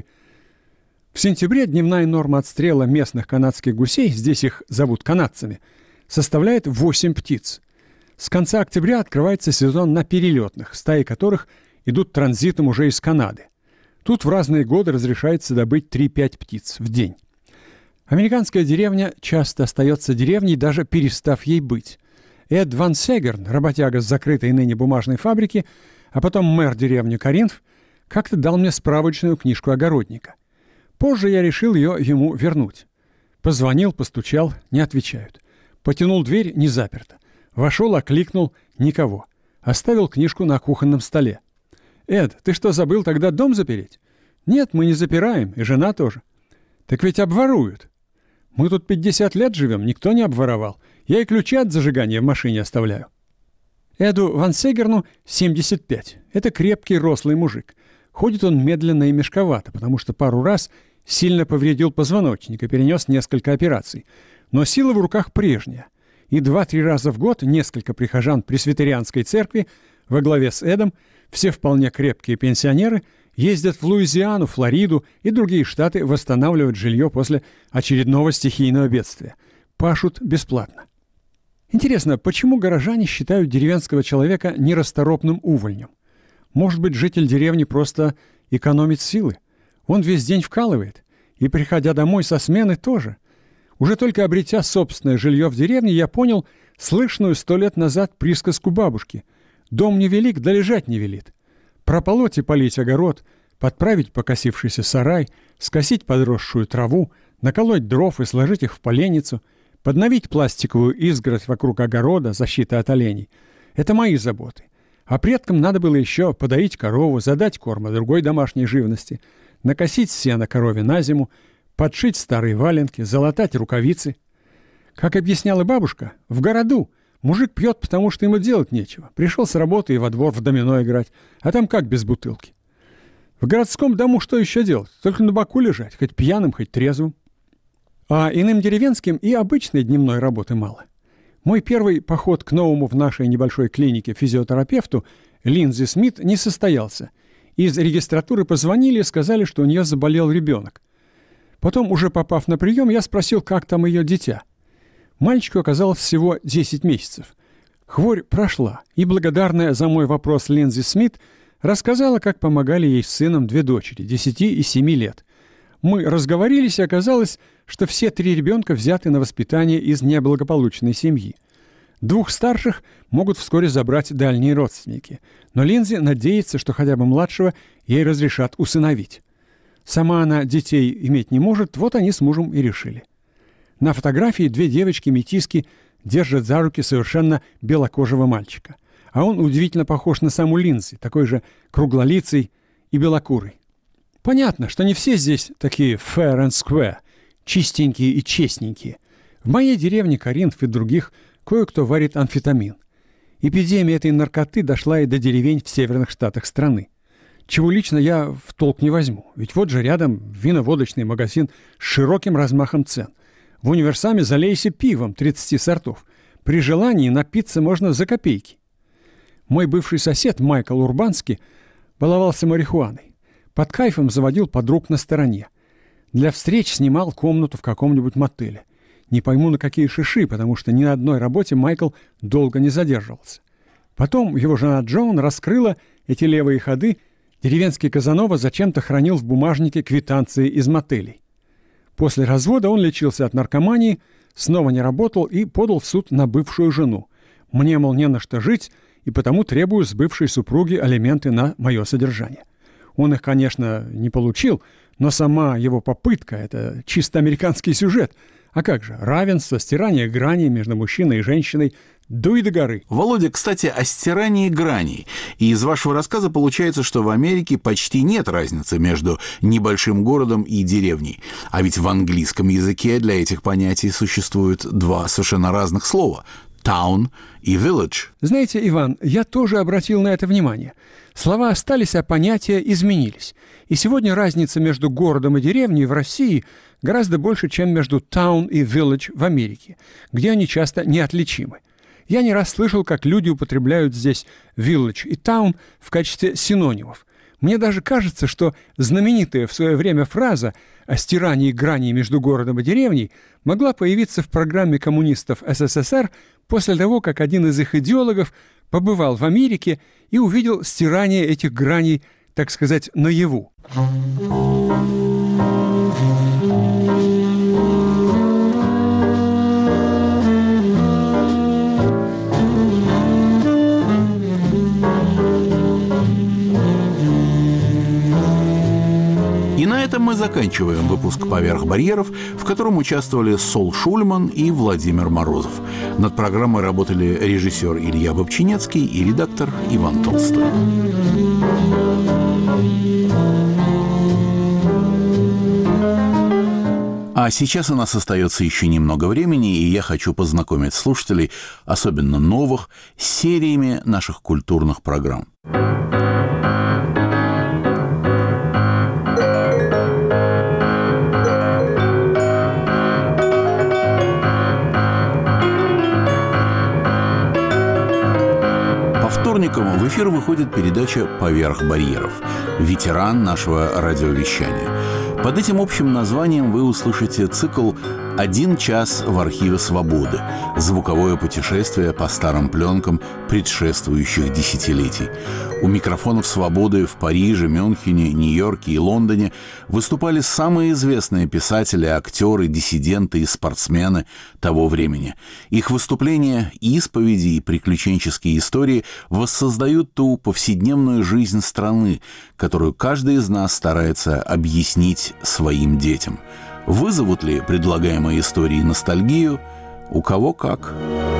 В сентябре дневная норма отстрела местных канадских гусей, здесь их зовут канадцами, составляет восемь птиц. С конца октября открывается сезон на перелетных, стаи которых идут транзитом уже из Канады. Тут в разные годы разрешается добыть три-пять птиц в день. Американская деревня часто остается деревней, даже перестав ей быть. Эд Ван Сегерн, работяга с закрытой ныне бумажной фабрики, а потом мэр деревни Коринф, как-то дал мне справочную книжку огородника. Позже я решил ее ему вернуть. Позвонил, постучал, не отвечают. Потянул дверь, не заперта. Вошел, окликнул, никого. Оставил книжку на кухонном столе. «Эд, ты что, забыл тогда дом запереть?» «Нет, мы не запираем, и жена тоже». «Так ведь обворуют». «Мы тут пятьдесят лет живем, никто не обворовал. Я и ключи от зажигания в машине оставляю». Эду Ван Сегерну семьдесят пять. Это крепкий, рослый мужик. Ходит он медленно и мешковато, потому что пару раз сильно повредил позвоночник и перенес несколько операций. Но сила в руках прежняя. И два-три раза в год несколько прихожан пресвитерианской церкви во главе с Эдом, все вполне крепкие пенсионеры, ездят в Луизиану, Флориду и другие штаты восстанавливать жилье после очередного стихийного бедствия. Пашут бесплатно. Интересно, почему горожане считают деревенского человека нерасторопным увольнем? Может быть, житель деревни просто экономит силы? Он весь день вкалывает, и, приходя домой со смены, тоже. Уже только обретя собственное жилье в деревне, я понял слышную сто лет назад присказку бабушки: «Дом невелик, да лежать не велит». Прополоть и полить огород, подправить покосившийся сарай, скосить подросшую траву, наколоть дров и сложить их в поленницу, подновить пластиковую изгородь вокруг огорода, защита от оленей – это мои заботы. А предкам надо было еще подоить корову, задать корма другой домашней живности, накосить сено корове на зиму, подшить старые валенки, залатать рукавицы. Как объясняла бабушка, в городу мужик пьет, потому что ему делать нечего. Пришел с работы и во двор в домино играть, а там как без бутылки. В городском дому что еще делать? Только на боку лежать, хоть пьяным, хоть трезвым. А иным деревенским и обычной дневной работы мало. Мой первый поход к новому в нашей небольшой клинике физиотерапевту Линдзи Смит не состоялся. Из регистратуры позвонили и сказали, что у нее заболел ребенок. Потом, уже попав на прием, я спросил, как там ее дитя. Мальчику оказалось всего десять месяцев. Хворь прошла, и благодарная за мой вопрос Линдзи Смит рассказала, как помогали ей с сыном две дочери, десяти и семи лет. Мы разговорились, и оказалось, что все три ребенка взяты на воспитание из неблагополучной семьи. Двух старших могут вскоре забрать дальние родственники, но Линдзи надеется, что хотя бы младшего ей разрешат усыновить. Сама она детей иметь не может, вот они с мужем и решили. На фотографии две девочки-метиски держат за руки совершенно белокожего мальчика. А он удивительно похож на саму Линдзи, такой же круглолицый и белокурый. Понятно, что не все здесь такие fair and square, чистенькие и честненькие. В моей деревне Коринф и других кое-кто варит амфетамин. Эпидемия этой наркоты дошла и до деревень в северных штатах страны. Чего лично я в толк не возьму. Ведь вот же рядом вино-водочный магазин с широким размахом цен. В универсаме залейся пивом тридцати сортов. При желании напиться можно за копейки. Мой бывший сосед Майкл Урбанский баловался марихуаной. Под кайфом заводил подруг на стороне. Для встреч снимал комнату в каком-нибудь мотеле. Не пойму, на какие шиши, потому что ни на одной работе Майкл долго не задерживался. Потом его жена Джоан раскрыла эти левые ходы. Деревенский Казанова зачем-то хранил в бумажнике квитанции из мотелей. После развода он лечился от наркомании, снова не работал и подал в суд на бывшую жену. Мне, мол, не на что жить, и потому требую с бывшей супруги алименты на мое содержание. Он их, конечно, не получил, но сама его попытка – это чисто американский сюжет. А как же? Равенство, стирание граней между мужчиной и женщиной – дуй до горы. Володя, кстати, о стирании граней. И из вашего рассказа получается, что в Америке почти нет разницы между небольшим городом и деревней. А ведь в английском языке для этих понятий существует два совершенно разных слова – town и village. Знаете, Иван, я тоже обратил на это внимание. Слова остались, а понятия изменились. И сегодня разница между городом и деревней в России гораздо больше, чем между town и village в Америке, где они часто неотличимы. Я не раз слышал, как люди употребляют здесь village и town в качестве синонимов. Мне даже кажется, что знаменитая в свое время фраза о стирании граней между городом и деревней могла появиться в программе коммунистов СССР после того, как один из их идеологов побывал в Америке и увидел стирание этих граней, так сказать, наяву. И на этом мы заканчиваем выпуск «Поверх барьеров», в котором участвовали Сол Шульман и Владимир Морозов. Над программой работали режиссер Илья Бобчинецкий и редактор Иван Толстой. А сейчас у нас остается еще немного времени, и я хочу познакомить слушателей, особенно новых, с сериями наших культурных программ. По вторникам в эфир выходит передача «Поверх барьеров», ветеран нашего радиовещания. Под этим общим названием вы услышите цикл «Один час в архиве свободы», звуковое путешествие по старым пленкам предшествующих десятилетий. У микрофонов «Свободы» в Париже, Мюнхене, Нью-Йорке и Лондоне выступали самые известные писатели, актеры, диссиденты и спортсмены того времени. Их выступления, исповеди и приключенческие истории воссоздают ту повседневную жизнь страны, которую каждый из нас старается объяснить своим детям. Вызовут ли предлагаемые истории ностальгию? У кого как.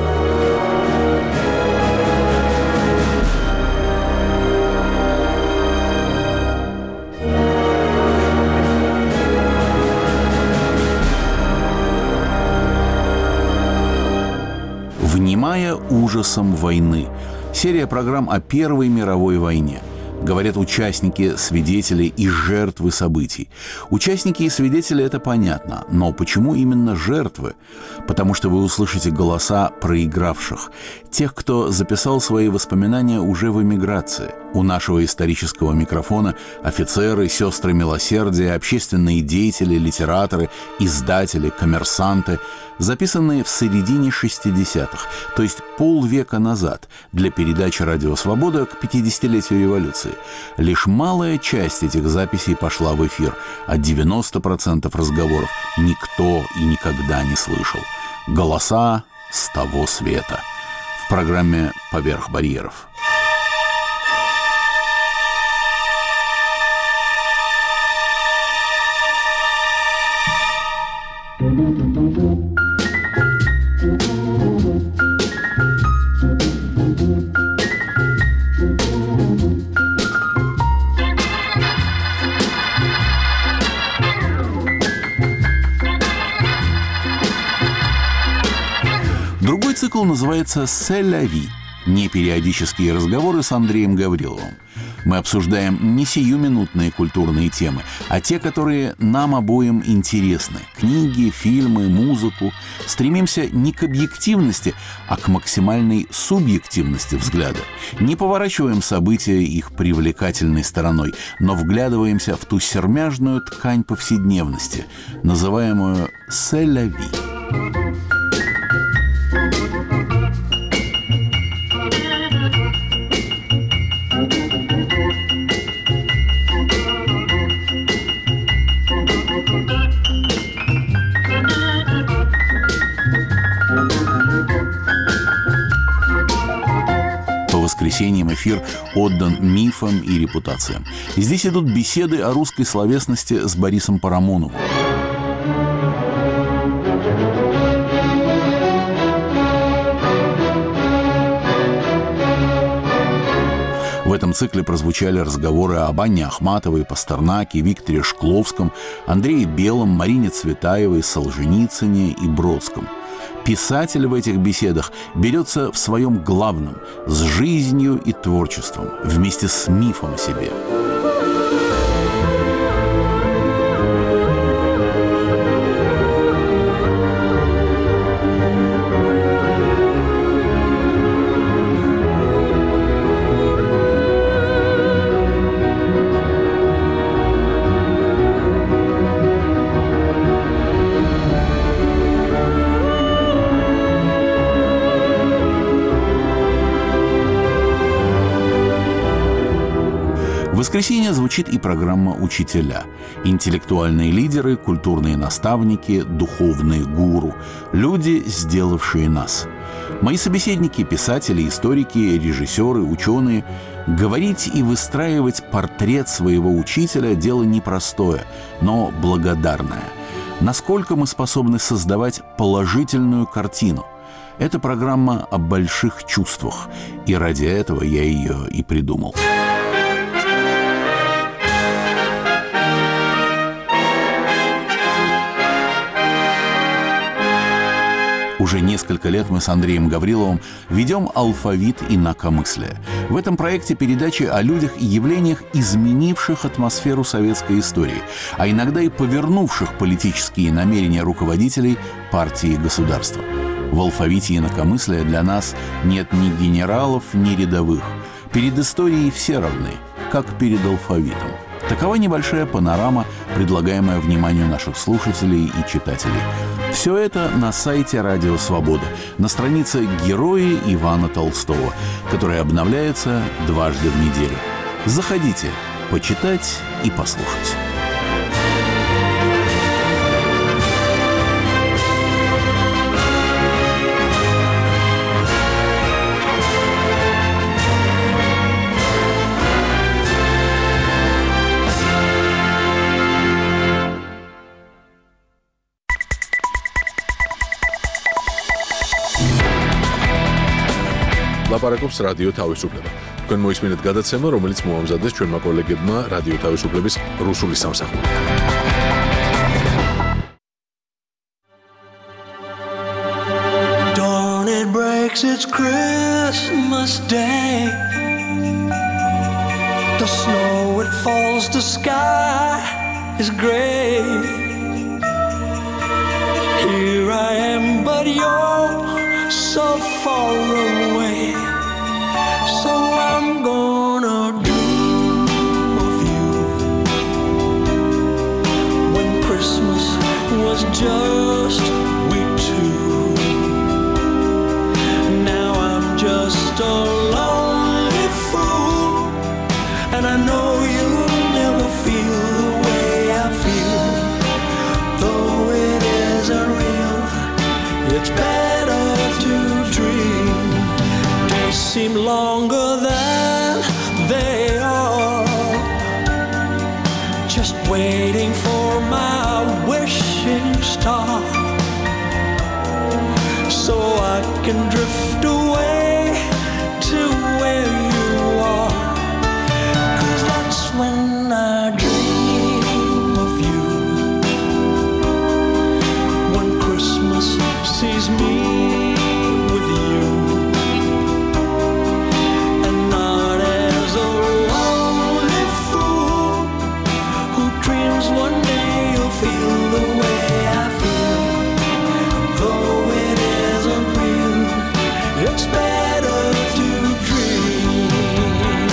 «Внимая ужасом войны» – серия программ о Первой мировой войне. Говорят участники, свидетели и жертвы событий. Участники и свидетели – это понятно, но почему именно жертвы? Потому что вы услышите голоса проигравших, тех, кто записал свои воспоминания уже в эмиграции. У нашего исторического микрофона офицеры, сестры милосердия, общественные деятели, литераторы, издатели, коммерсанты, записанные в середине шестидесятых, то есть полвека назад, для передачи «Радио Свобода» к пятидесятилетию революции. Лишь малая часть этих записей пошла в эфир, а девяносто процентов разговоров никто и никогда не слышал. Голоса с того света. В программе «Поверх барьеров». Другой цикл называется «C'est la vie» – непериодические разговоры с Андреем Гавриловым. Мы обсуждаем не сиюминутные культурные темы, а те, которые нам обоим интересны – книги, фильмы, музыку. Стремимся не к объективности, а к максимальной субъективности взгляда. Не поворачиваем события их привлекательной стороной, но вглядываемся в ту сермяжную ткань повседневности, называемую «C'est la vie». По воскресеньям эфир отдан мифам и репутациям. Здесь идут беседы о русской словесности с Борисом Парамоновым. В этом цикле прозвучали разговоры об Анне Ахматовой, Пастернаке, Викторе Шкловском, Андрее Белом, Марине Цветаевой, Солженицыне и Бродском. Писатель в этих беседах берется в своем главном – с жизнью и творчеством, вместе с мифом о себе. В воскресенье звучит и программа «Учителя». Интеллектуальные лидеры, культурные наставники, духовные гуру. Люди, сделавшие нас. Мои собеседники – писатели, историки, режиссеры, ученые. Говорить и выстраивать портрет своего учителя – дело непростое, но благодарное. Насколько мы способны создавать положительную картину? Это программа о больших чувствах, и ради этого я ее и придумал. Уже несколько лет мы с Андреем Гавриловым ведем «Алфавит инакомыслия». В этом проекте передачи о людях и явлениях, изменивших атмосферу советской истории, а иногда и повернувших политические намерения руководителей партии и государства. В «Алфавите инакомыслия» для нас нет ни генералов, ни рядовых. Перед историей все равны, как перед алфавитом. Такова небольшая панорама, предлагаемая вниманию наших слушателей и читателей. Все это на сайте «Радио Свобода», на странице «Герои Ивана Толстого», которая обновляется дважды в неделю. Заходите, почитать и послушать. ლაპარაკობს რადიო თავისუფლება. თქვენ მოისმინეთ გადაცემა, რომელიც მოამზადეს ჩვენმა კოლეგებმა რადიო თავისუფლების რუსული სამსახური. Dawn it breaks, it's Christmas Day. The snow it falls, the sky is gray. Here I am, but you're so far away. So I'm gonna dream of you. When Christmas was just we two. Now I'm just a lonely fool, and I know you'll never feel the way I feel. Though it isn't real, it's better to dream. Days seem longer than they are, just waiting for my wishing star, so I can drift away to where you are. 'Cause that's when I dream of you. When Christmas sees me with you, and not as a lonely fool who dreams one day you'll feel the way I feel. Though it isn't real, it's better to dream.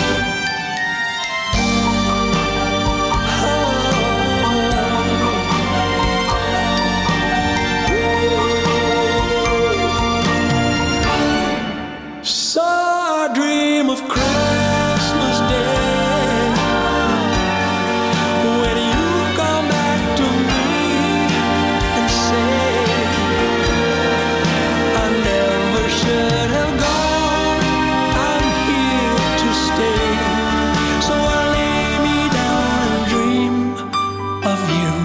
So I dream of Christmas Day, when you come back to me and say, I never should have gone, I'm here to stay. So I lay me down and dream of you.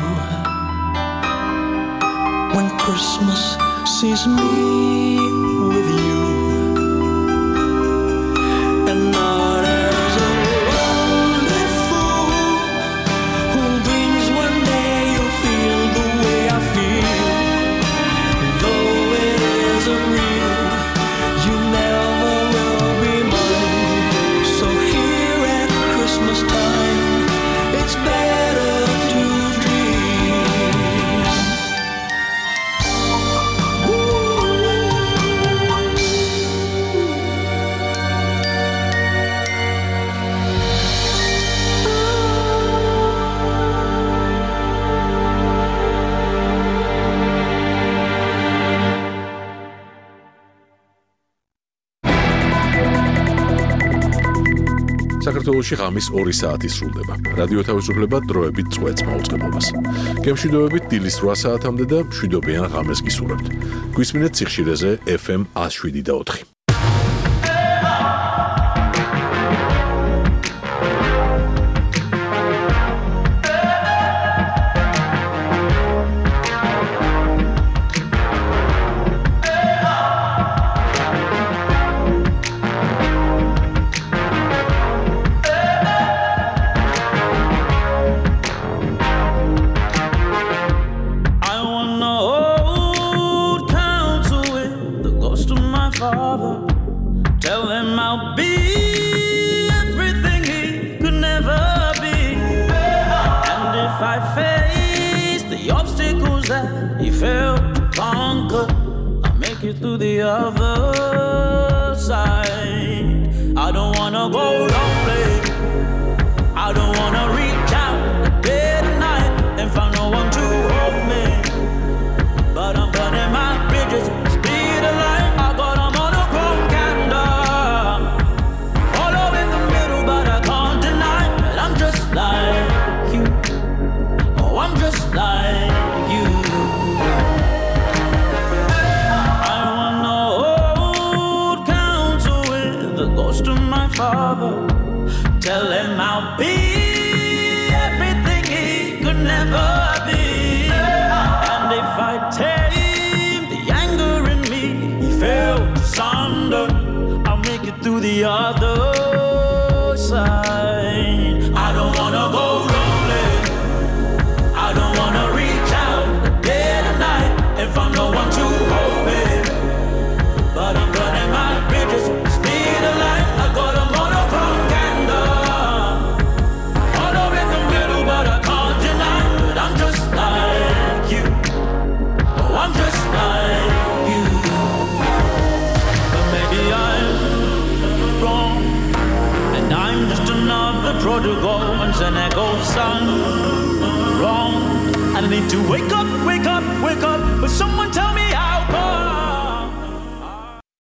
When Christmas sees me with you, and not as a lonely fool who dreams one day you'll feel the way I feel. Though it isn't real, you never will be mine. So here at Christmas time, it's better to dream. საქართველოში ღამის ორი საათი სრულდება. რადიო თავისუფლება დროებით წვეთს მაუწყებლობას. გემშვიდობებით დილის რვა საათამდე და მშვიდობიან ღამეს გისურვებთ. გვისმინეთ სიხშირეზე ეფ ემ one oh seven და four. I wanna hold counsel with the ghost of my father. Tell him I'll be everything he could never be. And if I face the obstacles that he failed to conquer, I'll make it through the other side. I don't wanna go lonely. I don't wanna reach out day and night and find no one to hold me. But I'm burning my bridges, speed of light. I got 'em on a chrome candle. Hollow in the middle, but I can't deny that I'm just like you. Oh, I'm just like you. I wanna hold counsel with the ghost of my father. Tell him I'll be everything he could never be. And if I tame the anger in me, he failed to sunder, I'll make I need to wake up, wake up, wake up, but someone